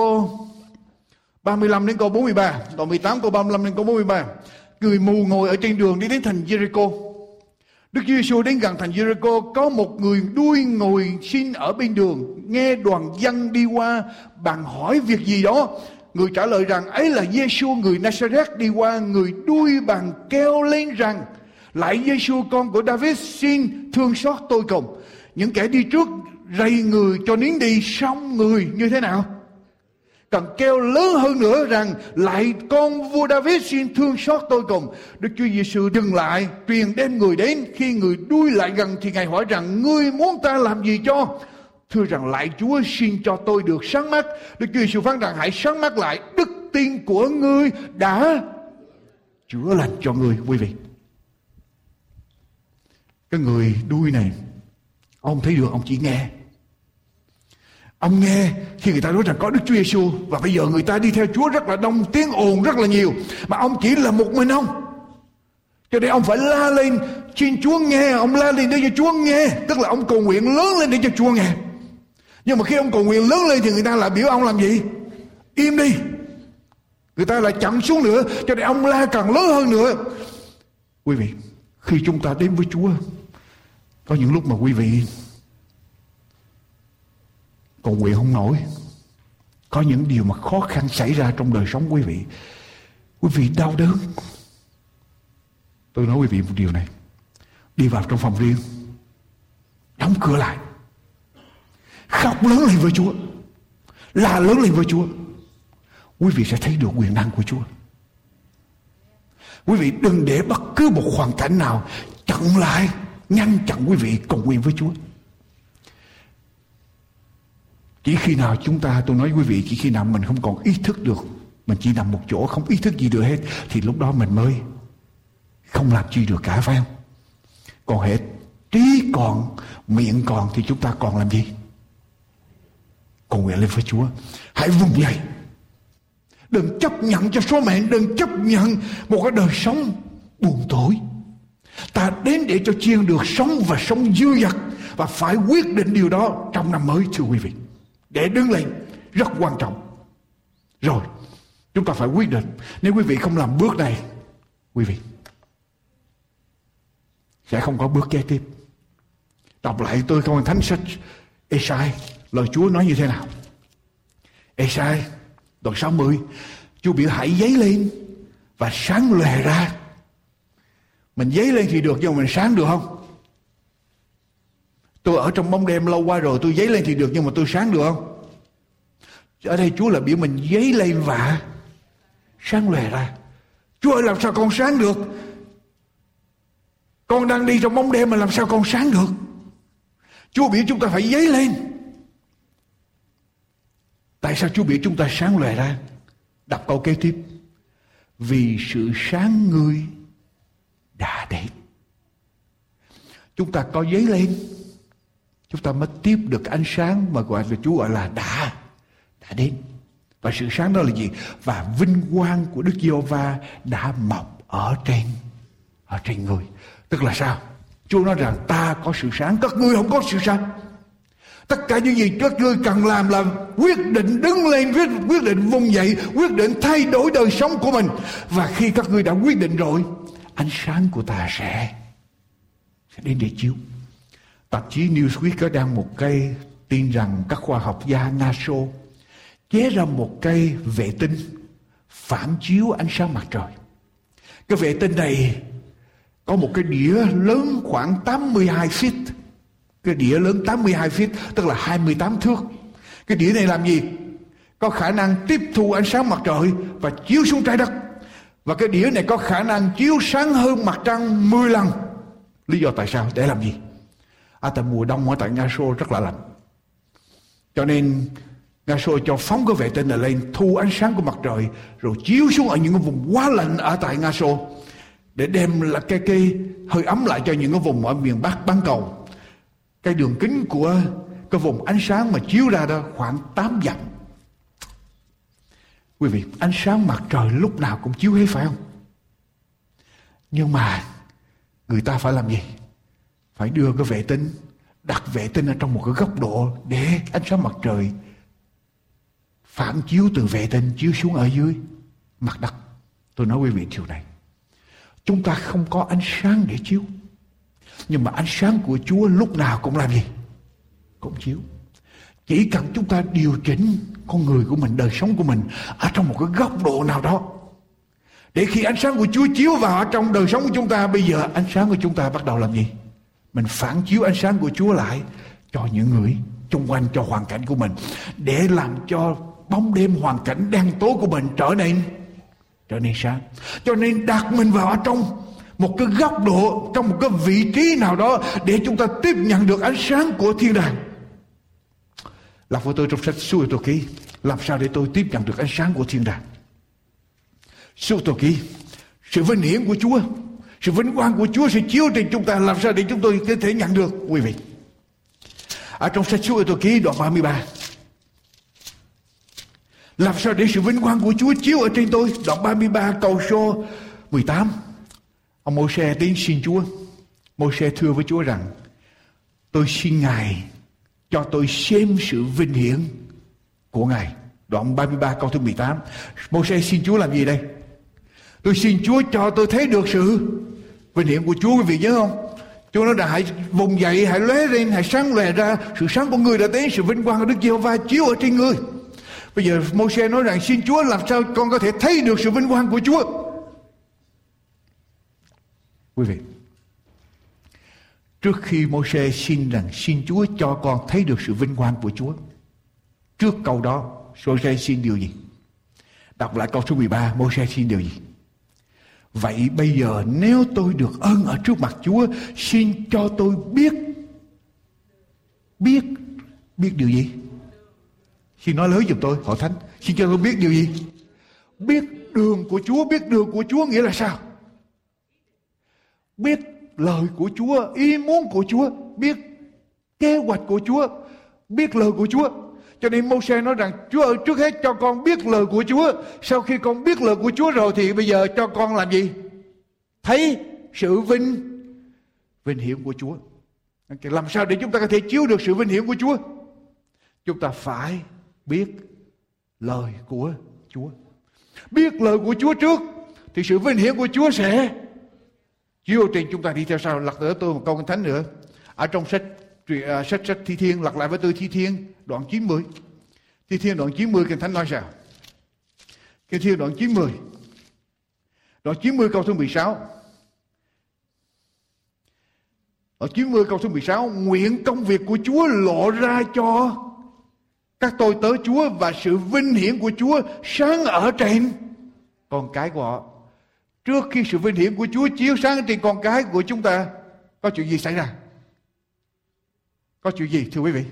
35 đến câu 43. Đoạn 18 câu 35 đến câu 43. Người mù ngồi ở trên đường đi đến thành Jericho. Đức Chúa Giêsu đến gần thành Jericho, có một người đuôi ngồi xin ở bên đường. Nghe đoàn dân đi qua, bạn hỏi việc gì đó. Người trả lời rằng, ấy là Giêsu người Nazareth đi qua. Người đuôi bạn kêu lên rằng, lạy Giêsu con của David, xin thương xót tôi cùng. Những kẻ đi trước rầy người cho nín đi, xong người như thế nào? Cần kêu lớn hơn nữa rằng, lạy con vua David, xin thương xót tôi cùng. Đức Chúa Giêsu dừng lại, truyền đem người đến. Khi người đuôi lại gần thì Ngài hỏi rằng, ngươi muốn ta làm gì cho? Thưa rằng, lạy Chúa, xin cho tôi được sáng mắt. Đức Chúa Giêsu phán rằng, hãy sáng mắt lại, đức tin của ngươi đã chữa lành cho ngươi. Quý vị, cái người đuôi này, ông thấy được, ông chỉ nghe. Ông nghe khi người ta nói rằng có Đức Chúa Giêsu, và bây giờ người ta đi theo Chúa rất là đông, tiếng ồn rất là nhiều, mà ông chỉ là một mình ông. Cho nên ông phải la lên xin Chúa nghe, ông la lên để cho Chúa nghe, tức là ông cầu nguyện lớn lên để cho Chúa nghe. Nhưng mà khi ông cầu nguyện lớn lên thì người ta lại biểu ông làm gì? Im đi. Người ta lại chặn xuống nữa, cho nên ông la càng lớn hơn nữa. Quý vị, khi chúng ta đến với Chúa, có những lúc mà quý vị cầu nguyện không nổi. Có những điều mà khó khăn xảy ra trong đời sống quý vị. Quý vị đau đớn. Tôi nói quý vị một điều này. Đi vào trong phòng riêng, đóng cửa lại, khóc lớn lên với Chúa, la lớn lên với Chúa. Quý vị sẽ thấy được quyền năng của Chúa. Quý vị đừng để bất cứ một hoàn cảnh nào chặn lại ngăn chặn quý vị cầu nguyện với Chúa. Chỉ khi nào tôi nói quý vị, chỉ khi nào mình không còn ý thức được, mình chỉ nằm một chỗ không ý thức gì được hết, thì lúc đó mình mới không làm chi được cả, phải không? Còn hết trí còn, miệng còn thì chúng ta còn làm gì? Cầu nguyện lên với Chúa. Hãy vùng dậy. Đừng chấp nhận cho số mệnh, đừng chấp nhận một cái đời sống buồn tối. Ta đến để cho chiên được sống và sống dư dật, và phải quyết định điều đó trong năm mới, thưa quý vị. Để đứng lên rất quan trọng. Rồi chúng ta phải quyết định. Nếu quý vị không làm bước này, quý vị sẽ không có bước kế tiếp. Đọc lại tôi câu thánh sách Ê-sai, lời Chúa nói như thế nào? Ê-sai đoạn 60, Chúa biểu hãy giấy lên và sáng lòe ra. Mình giấy lên thì được, nhưng mà mình sáng được không? Tôi ở trong bóng đêm lâu quá rồi, tôi giấy lên thì được, nhưng mà tôi sáng được không? Ở đây Chúa là biểu mình giấy lên và sáng lòe ra. Chúa ơi, làm sao con sáng được? Con đang đi trong bóng đêm mà làm sao con sáng được? Chúa biểu chúng ta phải giấy lên. Tại sao Chúa biểu chúng ta sáng lòe ra? Đọc câu kế tiếp. Vì sự sáng ngươi đã đến. Chúng ta có giấy lên, chúng ta mới tiếp được ánh sáng mà Chúa gọi là đã đến. Và sự sáng đó là gì? Và vinh quang của Đức Giê-hô-va đã mọc ở trên người. Tức là sao? Chúa nói rằng ta có sự sáng, các ngươi không có sự sáng. Tất cả những gì các ngươi cần làm là quyết định đứng lên, quyết định vùng dậy, quyết định thay đổi đời sống của mình. Và khi các ngươi đã quyết định rồi, ánh sáng của ta sẽ đến để chiếu. Tạp chí Newsweek có đăng một cái tin rằng các khoa học gia NASA chế ra một cây vệ tinh phản chiếu ánh sáng mặt trời. Cái vệ tinh này có một cái đĩa lớn khoảng 82 feet. Cái đĩa lớn 82 feet, tức là 28 thước. Cái đĩa này làm gì? Có khả năng tiếp thu ánh sáng mặt trời và chiếu xuống trái đất. Và cái đĩa này có khả năng chiếu sáng hơn mặt trăng 10 lần. Lý do tại sao? Để làm gì? Tại mùa đông ở tại Nga Xô rất là lạnh. Cho nên Nga Xô cho phóng cái vệ tinh này lên, thu ánh sáng của mặt trời, rồi chiếu xuống ở những cái vùng quá lạnh ở tại Nga Xô, để đem là cái hơi ấm lại cho những cái vùng ở miền Bắc bán cầu. Cái đường kính của cái vùng ánh sáng mà chiếu ra đó khoảng 8 dặm. Quý vị, ánh sáng mặt trời lúc nào cũng chiếu hết, phải không? Nhưng mà người ta phải làm gì? Phải đưa cái vệ tinh, đặt vệ tinh ở trong một cái góc độ để ánh sáng mặt trời phản chiếu từ vệ tinh chiếu xuống ở dưới mặt đất. Tôi nói quý vị điều này, chúng ta không có ánh sáng để chiếu, nhưng mà ánh sáng của Chúa lúc nào cũng làm gì? Cũng chiếu. Chỉ cần chúng ta điều chỉnh con người của mình, đời sống của mình ở trong một cái góc độ nào đó, để khi ánh sáng của Chúa chiếu vào ở trong đời sống của chúng ta, bây giờ ánh sáng của chúng ta bắt đầu làm gì? Mình phản chiếu ánh sáng của Chúa lại cho những người xung quanh, cho hoàn cảnh của mình, để làm cho bóng đêm hoàn cảnh đen tối của mình trở nên sáng. Cho nên đặt mình vào ở trong một cái góc độ, trong một cái vị trí nào đó, để chúng ta tiếp nhận được ánh sáng của thiên đàng. Đọc với tôi trong sách Suốt Tô Ký, làm sao để tôi tiếp nhận được ánh sáng của thiên đàng. Suốt Tô Ký, sự vinh hiển của Chúa, sự vinh quang của Chúa sẽ chiếu trên chúng ta. Làm sao để chúng tôi có thể nhận được, quý vị? Ở trong sách Suốt Tô Ký đoạn 33, làm sao để sự vinh quang của Chúa chiếu ở trên tôi? Đoạn 33 câu số 18. Ông Mô-se đến xin Chúa. Mô-se thưa với Chúa rằng: tôi xin Ngài cho tôi xem sự vinh hiển của Ngài. Đoạn 33 câu thứ 18. Mô-se xin Chúa làm gì đây? Tôi xin Chúa cho tôi thấy được sự vinh hiển của Chúa. Quý vị nhớ không? Chúa nói là hãy vùng dậy, hãy lóe lên, hãy sáng lòe ra. Sự sáng của người đã đến, sự vinh quang của Đức Giê-hô-va chiếu ở trên người. Bây giờ Mô-se nói rằng xin Chúa làm sao con có thể thấy được sự vinh quang của Chúa. Quý vị, trước khi Mô-se xin Chúa cho con thấy được sự vinh quang của Chúa, trước câu đó Mô-se xin điều gì? Đọc lại câu số 13, Mô-se xin điều gì? Vậy bây giờ nếu tôi được ơn ở trước mặt Chúa, xin cho tôi biết điều gì? Xin nói lớn giùm tôi, hội thánh. Xin cho tôi biết điều gì? Biết đường của Chúa. Biết đường của Chúa nghĩa là sao? Biết lời của Chúa, ý muốn của Chúa, biết kế hoạch của Chúa, biết lời của Chúa. Cho nên Mô-se nói rằng Chúa ơi, trước hết cho con biết lời của Chúa. Sau khi con biết lời của Chúa rồi thì bây giờ cho con làm gì? Thấy sự vinh hiển của Chúa. Làm sao để chúng ta có thể chiếu được sự vinh hiển của Chúa? Chúng ta phải biết lời của Chúa. Biết lời của Chúa trước thì sự vinh hiển của Chúa sẽ chiếu trên chúng ta. Đi theo sau, lật nữa tôi một câu Kinh Thánh nữa. Ở trong sách Thi Thiên, lật lại với tôi Thi Thiên đoạn 90. Thi Thiên đoạn 90 Kinh Thánh nói sao? Thi Thiên đoạn 90. Đoạn 90 câu số 16. Ở 90 câu số 16, nguyện công việc của Chúa lộ ra cho các tôi tớ Chúa và sự vinh hiển của Chúa sáng ở trên con cái của họ. Trước khi sự vinh hiển của Chúa chiếu sáng trên con cái của chúng ta, có chuyện gì xảy ra? Có chuyện gì thưa quý vị?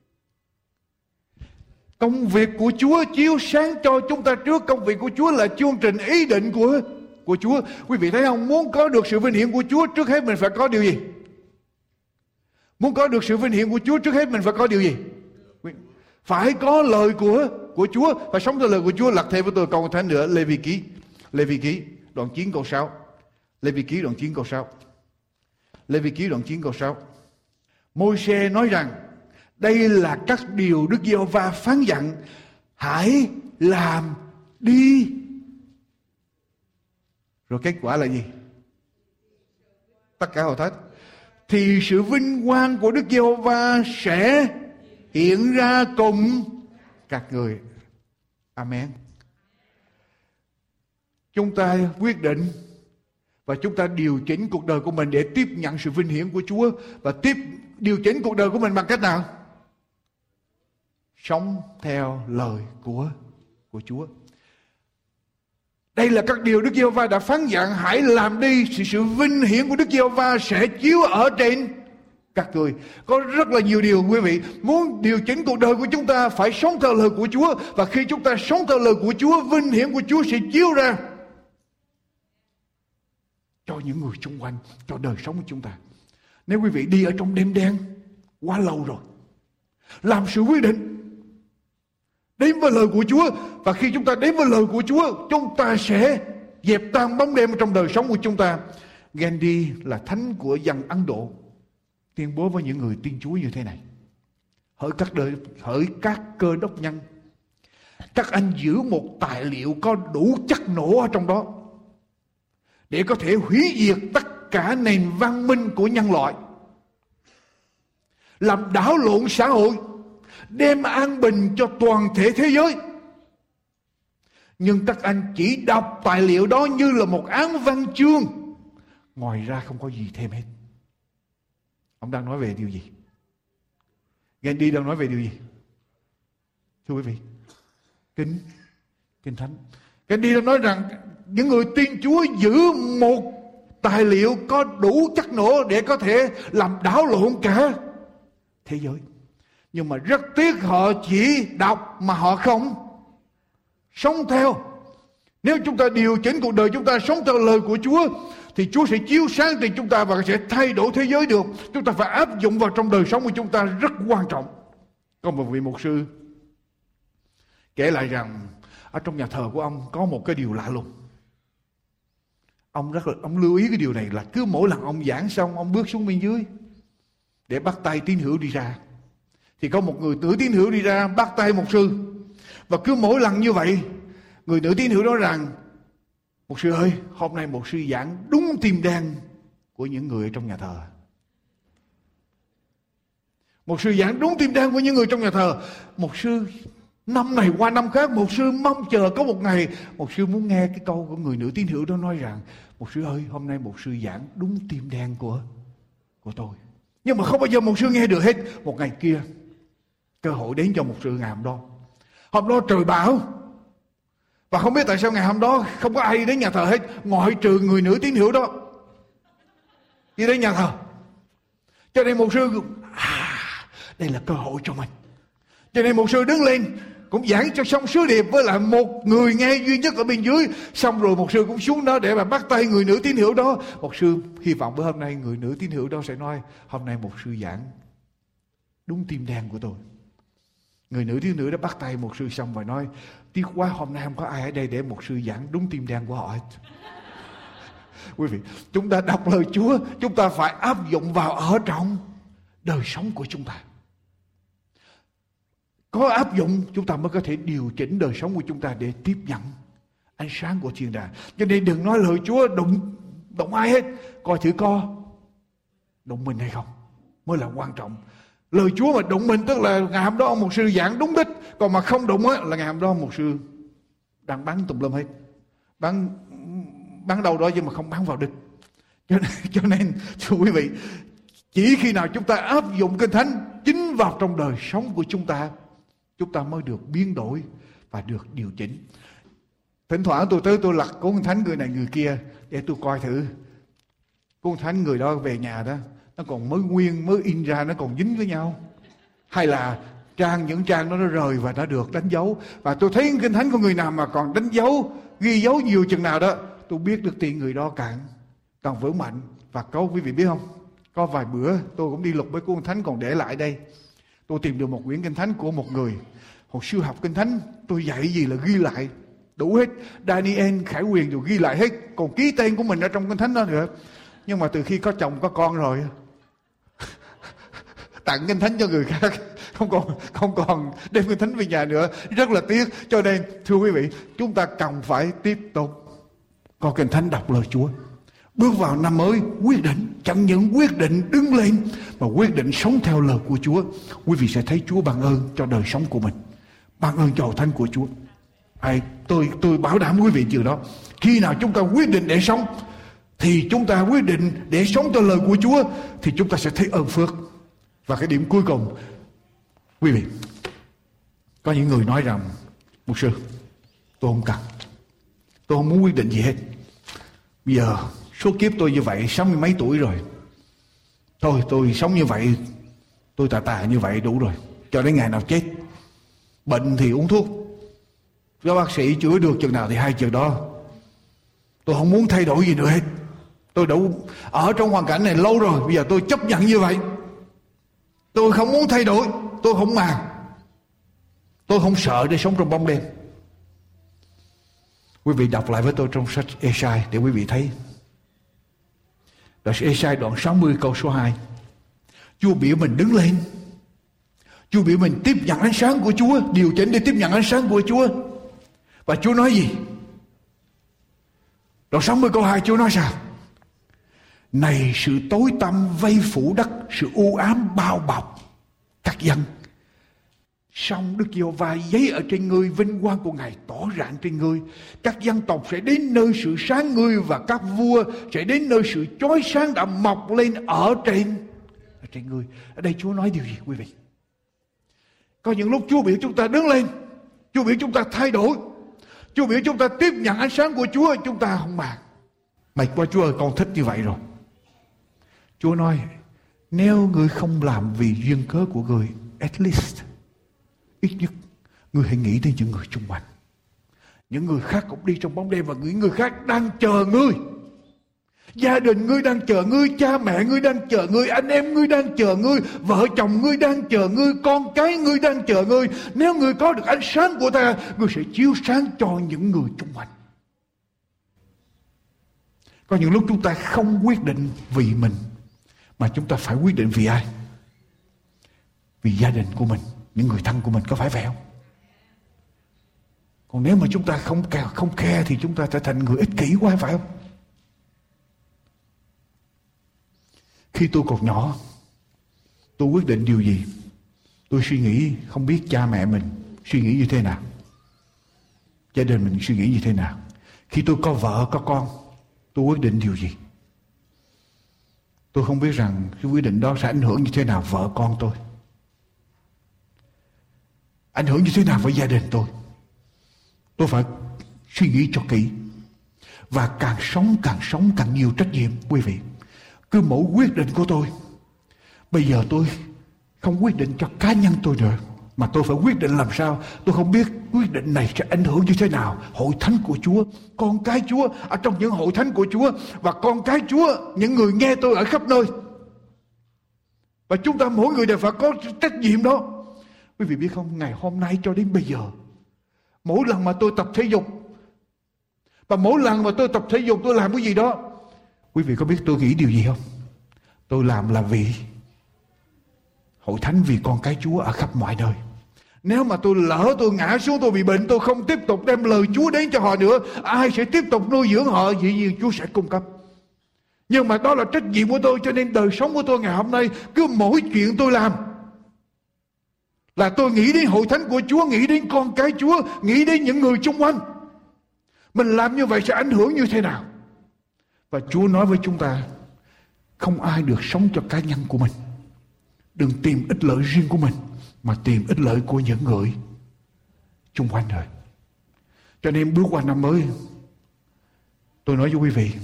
Công việc của Chúa chiếu sáng cho chúng ta trước. Công việc của Chúa là chương trình ý định của Chúa. Quý vị thấy không? Muốn có được sự vinh hiển của Chúa, trước hết mình phải có điều gì? Muốn có được sự vinh hiển của Chúa, trước hết mình phải có điều gì? Phải có lời của Chúa. Phải sống theo lời của Chúa. Lật thêm với tôi câu Thánh nữa. Lê Vi Ký đoạn 9 câu 6. Lê Vi Ký đoạn 9 câu 6. Lê Vi Ký đoạn 9 câu 6. Môi-se nói rằng đây là các điều Đức Giê-hô-va phán dặn, hãy làm đi. Rồi kết quả là gì? Tất cả hội thánh. Thì sự vinh quang của Đức Giê-hô-va sẽ hiện ra cùng các người. Amen. Chúng ta quyết định và chúng ta điều chỉnh cuộc đời của mình để tiếp nhận sự vinh hiển của Chúa. Và điều chỉnh cuộc đời của mình bằng cách nào? Sống theo lời của Chúa. Đây là các điều Đức Giê-hô-va đã phán dặn, hãy làm đi. Sự vinh hiển của Đức Giê-hô-va sẽ chiếu ở trên các người. Có rất là nhiều điều quý vị. Muốn điều chỉnh cuộc đời của chúng ta phải sống theo lời của Chúa. Và khi chúng ta sống theo lời của Chúa, vinh hiển của Chúa sẽ chiếu ra cho những người xung quanh, cho đời sống của chúng ta. Nếu quý vị đi ở trong đêm đen quá lâu rồi, làm sự quyết định đến với lời của Chúa. Và khi chúng ta đến với lời của Chúa, chúng ta sẽ dẹp tan bóng đêm trong đời sống của chúng ta. Gandhi là thánh của dân Ấn Độ tuyên bố với những người tin Chúa như thế này: hỡi các cơ đốc nhân, các anh giữ một tài liệu có đủ chất nổ ở trong đó để có thể hủy diệt tất cả nền văn minh của nhân loại, làm đảo lộn xã hội, đem an bình cho toàn thể thế giới. Nhưng các anh chỉ đọc tài liệu đó như là một án văn chương, ngoài ra không có gì thêm hết. Ông đang nói về điều gì? Gandhi đang nói về điều gì? Thưa quý vị, Kinh Thánh. Gandhi đang nói rằng những người tin Chúa giữ một tài liệu có đủ chất nổ để có thể làm đảo lộn cả thế giới. Nhưng mà rất tiếc họ chỉ đọc mà họ không sống theo. Nếu chúng ta điều chỉnh cuộc đời chúng ta sống theo lời của Chúa thì Chúa sẽ chiếu sáng trên chúng ta và sẽ thay đổi thế giới được. Chúng ta phải áp dụng vào trong đời sống của chúng ta, rất quan trọng. Có một vị mục sư kể lại rằng ở trong nhà thờ của ông có một cái điều lạ lùng. Ông lưu ý cái điều này là cứ mỗi lần ông giảng xong, ông bước xuống bên dưới để bắt tay tín hữu đi ra, thì có một người nữ tín hữu đi ra bắt tay mục sư. Và cứ mỗi lần như vậy, người nữ tín hữu nói rằng: mục sư ơi, hôm nay mục sư giảng đúng tim đen của những người trong nhà thờ. Mục sư giảng đúng tim đen của những người trong nhà thờ. Mục sư năm này qua năm khác, mục sư mong chờ có một ngày mục sư muốn nghe cái câu của người nữ tín hữu đó nói rằng: mục sư ơi, hôm nay mục sư giảng đúng tim đen của tôi. Nhưng mà không bao giờ mục sư nghe được hết. Một ngày kia, cơ hội đến cho mục sư ngày hôm đó. Hôm đó trời bão, Và không biết tại sao ngày hôm đó không có ai đến nhà thờ hết, ngoại trừ người nữ tín hữu đó đi đến nhà thờ. Cho nên mục sư đây là cơ hội cho mình. Cho nên mục sư đứng lên cũng giảng cho xong sứ điệp với lại một người nghe duy nhất ở bên dưới. Xong rồi mục sư cũng xuống đó để mà bắt tay người nữ tín hữu đó. Mục sư hy vọng bữa hôm nay người nữ tín hữu đó sẽ nói: hôm nay mục sư giảng đúng tim đen của tôi. Người nữ tín hữu đã bắt tay mục sư xong và nói: tiếc quá hôm nay không có ai ở đây để mục sư giảng đúng tim đen của họ hết. Quý vị, chúng ta đọc lời Chúa, chúng ta phải áp dụng vào ở trong đời sống của chúng ta. Có áp dụng chúng ta mới có thể điều chỉnh đời sống của chúng ta để tiếp nhận ánh sáng của thiên đàng. Cho nên đừng nói lời Chúa đụng ai hết, coi thử có đụng mình hay không mới là quan trọng. Lời Chúa mà đụng mình tức là ngày hôm đó ông mục sư giảng đúng đích, còn mà không đụng á là ngày hôm đó mục sư đang bắn tùm lum hết, bắn đâu đó nhưng mà không bắn vào đích. Cho nên thưa quý vị, chỉ khi nào chúng ta áp dụng Kinh Thánh chính vào trong đời sống của chúng ta mới được biến đổi và được điều chỉnh. Thỉnh thoảng tôi tới tôi lật cuốn Kinh Thánh người này người kia để tôi coi thử cuốn Thánh người đó về nhà đó nó còn mới in ra, nó còn dính với nhau, hay là những trang đó nó rời và đã được đánh dấu. Và tôi thấy Kinh Thánh của người nào mà còn đánh dấu, ghi dấu nhiều chừng nào đó, tôi biết được tiền người đó càng vững mạnh. Và có quý vị biết không, có vài bữa tôi cũng đi lục với cuốn Thánh còn để lại đây. Tôi tìm được một quyển Kinh Thánh của một người hồi xưa học Kinh Thánh, tôi dạy gì là ghi lại đủ hết. Daniel, Khải Huyền đều ghi lại hết, còn ký tên của mình ở trong Kinh Thánh đó nữa. Nhưng mà từ khi có chồng có con rồi tặng Kinh Thánh cho người khác, không còn đem Kinh Thánh về nhà nữa, rất là tiếc. Cho nên thưa quý vị, chúng ta cần phải tiếp tục có Kinh Thánh, đọc lời Chúa. Bước vào năm mới quyết định, chẳng những quyết định đứng lên mà quyết định sống theo lời của Chúa. Quý vị sẽ thấy Chúa ban ơn cho đời sống của mình, ban ơn cho hội thánh của Chúa. Tôi bảo đảm quý vị điều đó. Khi nào chúng ta quyết định để sống, thì chúng ta quyết định để sống theo lời của Chúa, thì chúng ta sẽ thấy ơn phước. Và cái điểm cuối cùng, quý vị, có những người nói rằng: mục sư, tôi không cần, tôi không muốn quyết định gì hết. Bây giờ số kiếp tôi như vậy, 60 mấy tuổi rồi, thôi tôi sống như vậy, tôi tà như vậy đủ rồi, cho đến ngày nào chết. Bệnh thì uống thuốc, cho bác sĩ chữa được chừng nào thì hay chừng đó. Tôi không muốn thay đổi gì nữa hết. Tôi đủ ở trong hoàn cảnh này lâu rồi, bây giờ tôi chấp nhận như vậy. Tôi không muốn thay đổi, tôi không màng, tôi không sợ để sống trong bóng đêm. Quý vị đọc lại với tôi trong sách Ê-sai để quý vị thấy. Đoạn Ê-sai đoạn 60 câu số 2. Chúa biểu mình đứng lên, Chúa biểu mình tiếp nhận ánh sáng của Chúa, điều chỉnh để tiếp nhận ánh sáng của Chúa. Và Chúa nói gì? Đoạn 60 câu 2 Chúa nói sao? Này sự tối tăm vây phủ đất, sự u ám bao bọc các dân, song Đức Giê-hô-va giấy ở trên ngươi, vinh quang của Ngài tỏ rạng trên ngươi. Các dân tộc sẽ đến nơi sự sáng ngươi, và các vua sẽ đến nơi sự chói sáng đã mọc lên ở trên ngươi. Ở đây Chúa nói điều gì quý vị? Có những lúc Chúa biểu chúng ta đứng lên, Chúa biểu chúng ta thay đổi, Chúa biểu chúng ta tiếp nhận ánh sáng của Chúa, chúng ta không màng. Mày qua Chúa ơi, con thích như vậy rồi. Chúa nói: nếu ngươi không làm vì duyên cớ của ngươi, at least, ít nhất ngươi hãy nghĩ đến những người xung quanh. Những người khác cũng đi trong bóng đêm, và những người khác đang chờ ngươi. Gia đình ngươi đang chờ ngươi, cha mẹ ngươi đang chờ ngươi, anh em ngươi đang chờ ngươi, vợ chồng ngươi đang chờ ngươi, con cái ngươi đang chờ ngươi. Nếu ngươi có được ánh sáng của ta, ngươi sẽ chiếu sáng cho những người xung quanh. Có những lúc chúng ta không quyết định vì mình, mà chúng ta phải quyết định vì ai? Vì gia đình của mình, những người thân của mình, có phải vậy không? Còn nếu mà chúng ta không care thì chúng ta trở thành người ích kỷ quá, phải không? Khi tôi còn nhỏ, tôi quyết định điều gì, tôi suy nghĩ không biết cha mẹ mình suy nghĩ như thế nào, gia đình mình suy nghĩ như thế nào. Khi tôi có vợ có con, tôi quyết định điều gì, tôi không biết rằng cái quyết định đó sẽ ảnh hưởng như thế nào vợ con tôi, ảnh hưởng như thế nào với gia đình tôi. Tôi phải suy nghĩ cho kỹ. Và càng sống càng nhiều trách nhiệm. Quý vị, cứ mỗi quyết định của tôi, bây giờ tôi không quyết định cho cá nhân tôi nữa, mà tôi phải quyết định làm sao. Tôi không biết quyết định này sẽ ảnh hưởng như thế nào. Hội thánh của Chúa, con cái Chúa ở trong những hội thánh của Chúa, và con cái Chúa, những người nghe tôi ở khắp nơi. Và chúng ta mỗi người đều phải có trách nhiệm đó. Quý vị biết không, ngày hôm nay cho đến bây giờ, mỗi lần mà tôi tập thể dục, và mỗi lần mà tôi tập thể dục tôi làm cái gì đó, quý vị có biết tôi nghĩ điều gì không? Tôi làm là vì hội thánh, vì con cái Chúa ở khắp mọi nơi. Nếu mà tôi lỡ tôi ngã xuống, tôi bị bệnh, tôi không tiếp tục đem lời Chúa đến cho họ nữa, ai sẽ tiếp tục nuôi dưỡng họ? Dĩ nhiên Chúa sẽ cung cấp. Nhưng mà đó là trách nhiệm của tôi. Cho nên đời sống của tôi ngày hôm nay, cứ mỗi chuyện tôi làm là tôi nghĩ đến hội thánh của Chúa, nghĩ đến con cái Chúa, nghĩ đến những người xung quanh. Mình làm như vậy sẽ ảnh hưởng như thế nào? Và Chúa nói với chúng ta, không ai được sống cho cá nhân của mình. Đừng tìm ích lợi riêng của mình, mà tìm ích lợi của những người xung quanh rồi. Cho nên bước qua năm mới, tôi nói với quý vị,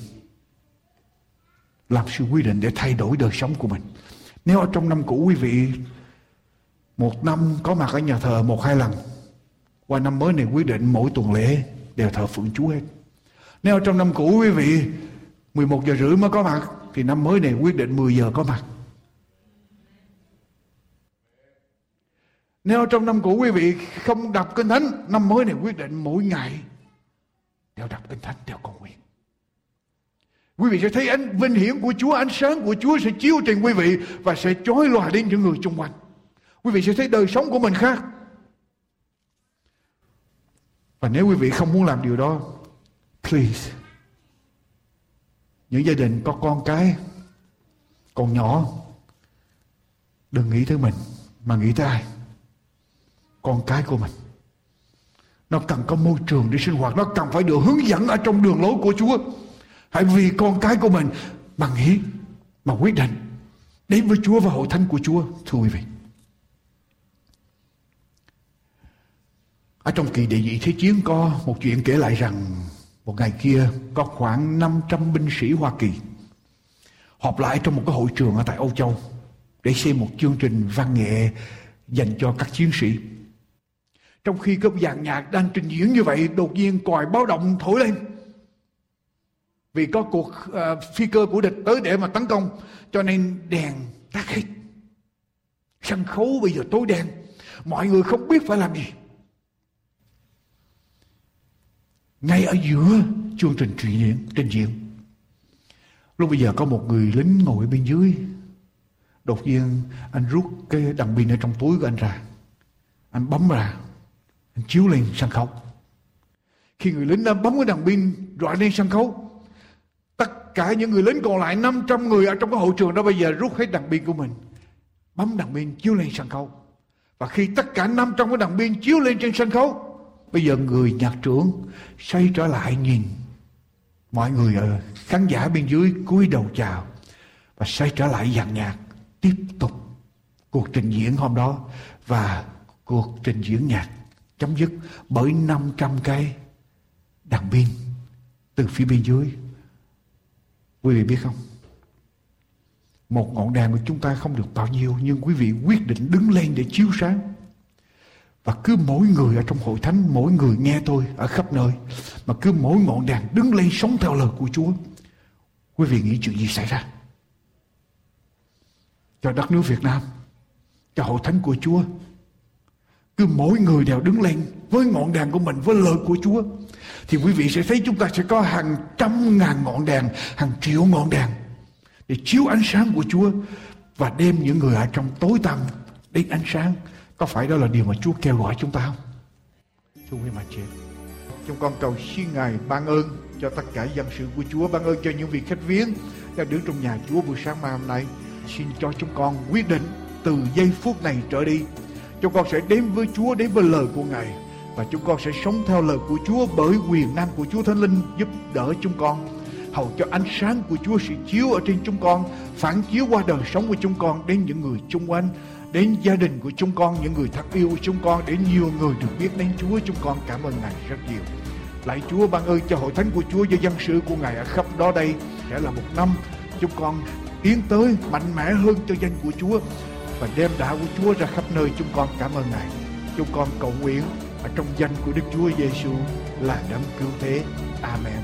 làm sự quyết định để thay đổi đời sống của mình. Nếu ở trong năm cũ quý vị một năm có mặt ở nhà thờ 1-2 lần, qua năm mới này quyết định mỗi tuần lễ đều thờ phượng Chúa hết. Nếu ở trong năm cũ quý vị 11 giờ rưỡi mới có mặt, thì năm mới này quyết định 10 giờ có mặt. Nếu trong năm cũ quý vị không đọc Kinh Thánh, năm mới này quyết định mỗi ngày đều đọc Kinh Thánh, đều cầu nguyện. Quý vị sẽ thấy ánh vinh hiển của Chúa, ánh sáng của Chúa sẽ chiếu trên quý vị và sẽ chói lòa đến những người xung quanh. Quý vị sẽ thấy đời sống của mình khác. Và nếu quý vị không muốn làm điều đó, please, những gia đình có con cái còn nhỏ, đừng nghĩ tới mình mà nghĩ tới ai? Con cái của mình. Nó cần có môi trường để sinh hoạt, nó cần phải được hướng dẫn ở trong đường lối của Chúa. Hãy vì con cái của mình mà nghĩ, mà quyết định đến với Chúa và hội thánh của Chúa. Thưa quý vị, ở trong kỳ Đệ Nhị Thế Chiến có một chuyện kể lại rằng một ngày kia có khoảng 500 binh sĩ Hoa Kỳ họp lại trong một cái hội trường ở tại Âu Châu để xem một chương trình văn nghệ dành cho các chiến sĩ. Trong khi các dàn nhạc đang trình diễn như vậy, đột nhiên còi báo động thổi lên, vì có cuộc phi cơ của địch tới để mà tấn công, cho nên đèn tắt hết. Sân khấu bây giờ tối đen, mọi người không biết phải làm gì. Ngay ở giữa chương trình trình diễn, lúc bây giờ có một người lính ngồi bên dưới. Đột nhiên anh rút cái đèn pin ở trong túi của anh ra, anh bấm ra, anh chiếu lên sân khấu. Khi người lính đã bấm cái đèn pin rọi lên sân khấu, tất cả những người lính còn lại 500 người ở trong cái hội trường đó bây giờ rút hết đèn pin của mình, bấm đèn pin chiếu lên sân khấu. Và khi tất cả 500 cái đèn pin chiếu lên trên sân khấu, bây giờ người nhạc trưởng xoay trở lại nhìn mọi người ở khán giả bên dưới, cúi đầu chào và xoay trở lại dàn nhạc, tiếp tục cuộc trình diễn hôm đó. Và cuộc trình diễn nhạc chấm dứt bởi 500 cái đèn pin từ phía bên dưới. Quý vị biết không, một ngọn đèn của chúng ta không được bao nhiêu, nhưng quý vị quyết định đứng lên để chiếu sáng. Và cứ mỗi người ở trong hội thánh, mỗi người nghe tôi ở khắp nơi, mà cứ mỗi ngọn đèn đứng lên sống theo lời của Chúa, quý vị nghĩ chuyện gì xảy ra cho đất nước Việt Nam, cho hội thánh của Chúa? Cứ mỗi người đều đứng lên với ngọn đèn của mình, với lời của Chúa, thì quý vị sẽ thấy chúng ta sẽ có hàng trăm ngàn ngọn đèn, hàng triệu ngọn đèn để chiếu ánh sáng của Chúa và đem những người ở trong tối tăm đến ánh sáng. Có phải đó là điều mà Chúa kêu gọi chúng ta không? Thưa quý bà chị, chúng con cầu xin Ngài ban ơn cho tất cả dân sự của Chúa, ban ơn cho những vị khách viếng đang đứng trong nhà Chúa buổi sáng mai hôm nay. Xin cho chúng con quyết định từ giây phút này trở đi, chúng con sẽ đến với Chúa, đến với lời của Ngài, và chúng con sẽ sống theo lời của Chúa bởi quyền năng của Chúa Thánh Linh giúp đỡ chúng con, hầu cho ánh sáng của Chúa sẽ chiếu ở trên chúng con, phản chiếu qua đời sống của chúng con đến những người xung quanh, đến gia đình của chúng con, những người thân yêu của chúng con, để nhiều người được biết đến Chúa. Chúng con cảm ơn Ngài rất nhiều. Lạy Chúa, ban ơn cho hội thánh của Chúa do dân sự của Ngài ở khắp đó đây sẽ là một năm chúng con tiến tới mạnh mẽ hơn cho danh của Chúa và đem đạo của Chúa ra khắp nơi. Chúng con cảm ơn Ngài. Chúng con cầu nguyện ở trong danh của Đức Chúa Giêsu là đấng cứu thế. Amen.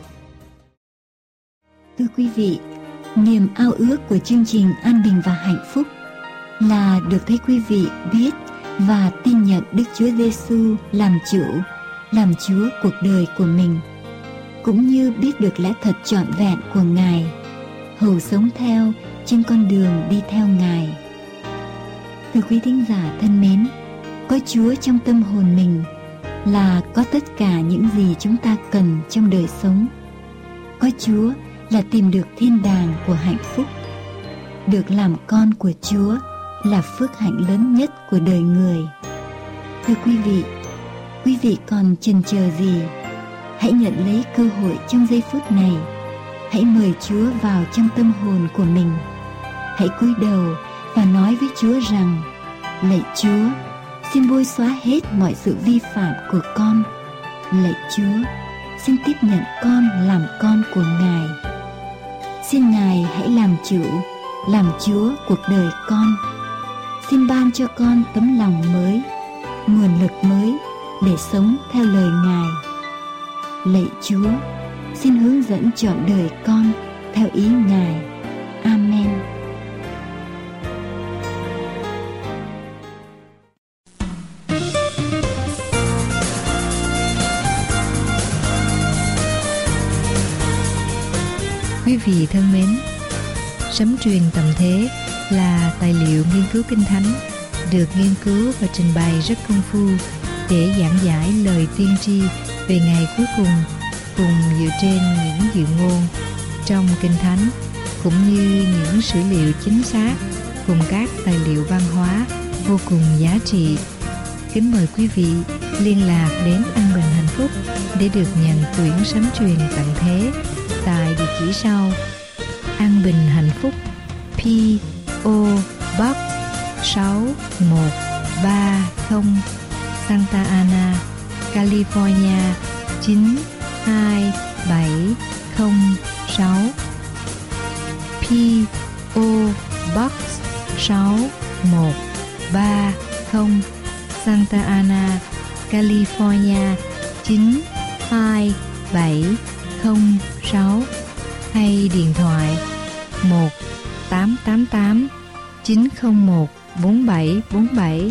Thưa quý vị, niềm ao ước của chương trình An Bình và Hạnh Phúc là được thấy quý vị biết và tin nhận Đức Chúa Giêsu làm chủ, làm Chúa cuộc đời của mình, cũng như biết được lẽ thật trọn vẹn của Ngài, hầu sống theo trên con đường đi theo Ngài. Thưa quý thính giả thân mến, có Chúa trong tâm hồn mình là có tất cả những gì chúng ta cần trong đời sống. Có Chúa là tìm được thiên đàng của hạnh phúc. Được làm con của Chúa là phước hạnh lớn nhất của đời người. Thưa quý vị còn chần chờ gì? Hãy nhận lấy cơ hội trong giây phút này. Hãy mời Chúa vào trong tâm hồn của mình. Hãy cúi đầu và nói với Chúa rằng: lạy Chúa, xin bôi xóa hết mọi sự vi phạm của con. Lạy Chúa, xin tiếp nhận con làm con của Ngài. Xin Ngài hãy làm chủ, làm Chúa cuộc đời con. Xin ban cho con tấm lòng mới, nguồn lực mới để sống theo lời Ngài. Lạy Chúa, xin hướng dẫn trọn đời con theo ý Ngài. Amen. Quý vị thân mến, Sấm Truyền Tầm Thế là tài liệu nghiên cứu Kinh Thánh được nghiên cứu và trình bày rất công phu để giảng giải lời tiên tri về ngày cuối cùng dựa trên những dự ngôn trong Kinh Thánh cũng như những sử liệu chính xác cùng các tài liệu văn hóa vô cùng giá trị. Kính mời quý vị liên lạc đến An Bình Hạnh Phúc để được nhận quyển Sấm Truyền Tận Thế tại địa chỉ sau: An Bình Hạnh Phúc, P.O. Box 6130, Santa Ana, California 92706. P.O. Box 6130, Santa Ana, California 92706, hay điện thoại 1-888-901-4747,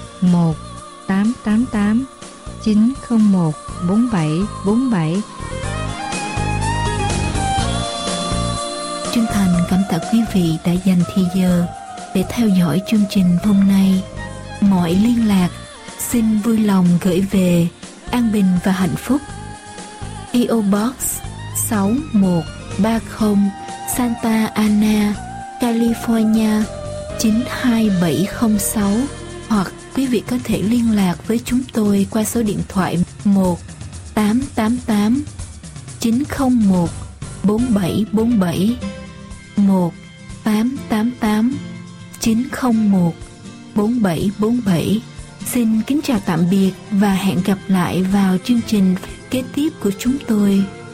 1-888-901-4747. Chân thành cảm tạ quý vị đã dành thời giờ để theo dõi chương trình hôm nay. Mọi liên lạc xin vui lòng gửi về An Bình và Hạnh Phúc, PO Box 6130, Santa Ana, California 92706, hoặc quý vị có thể liên lạc với chúng tôi qua số điện thoại 1-888-901-4747, 1-888-901-4747. Xin kính chào tạm biệt và hẹn gặp lại vào chương trình kế tiếp của chúng tôi.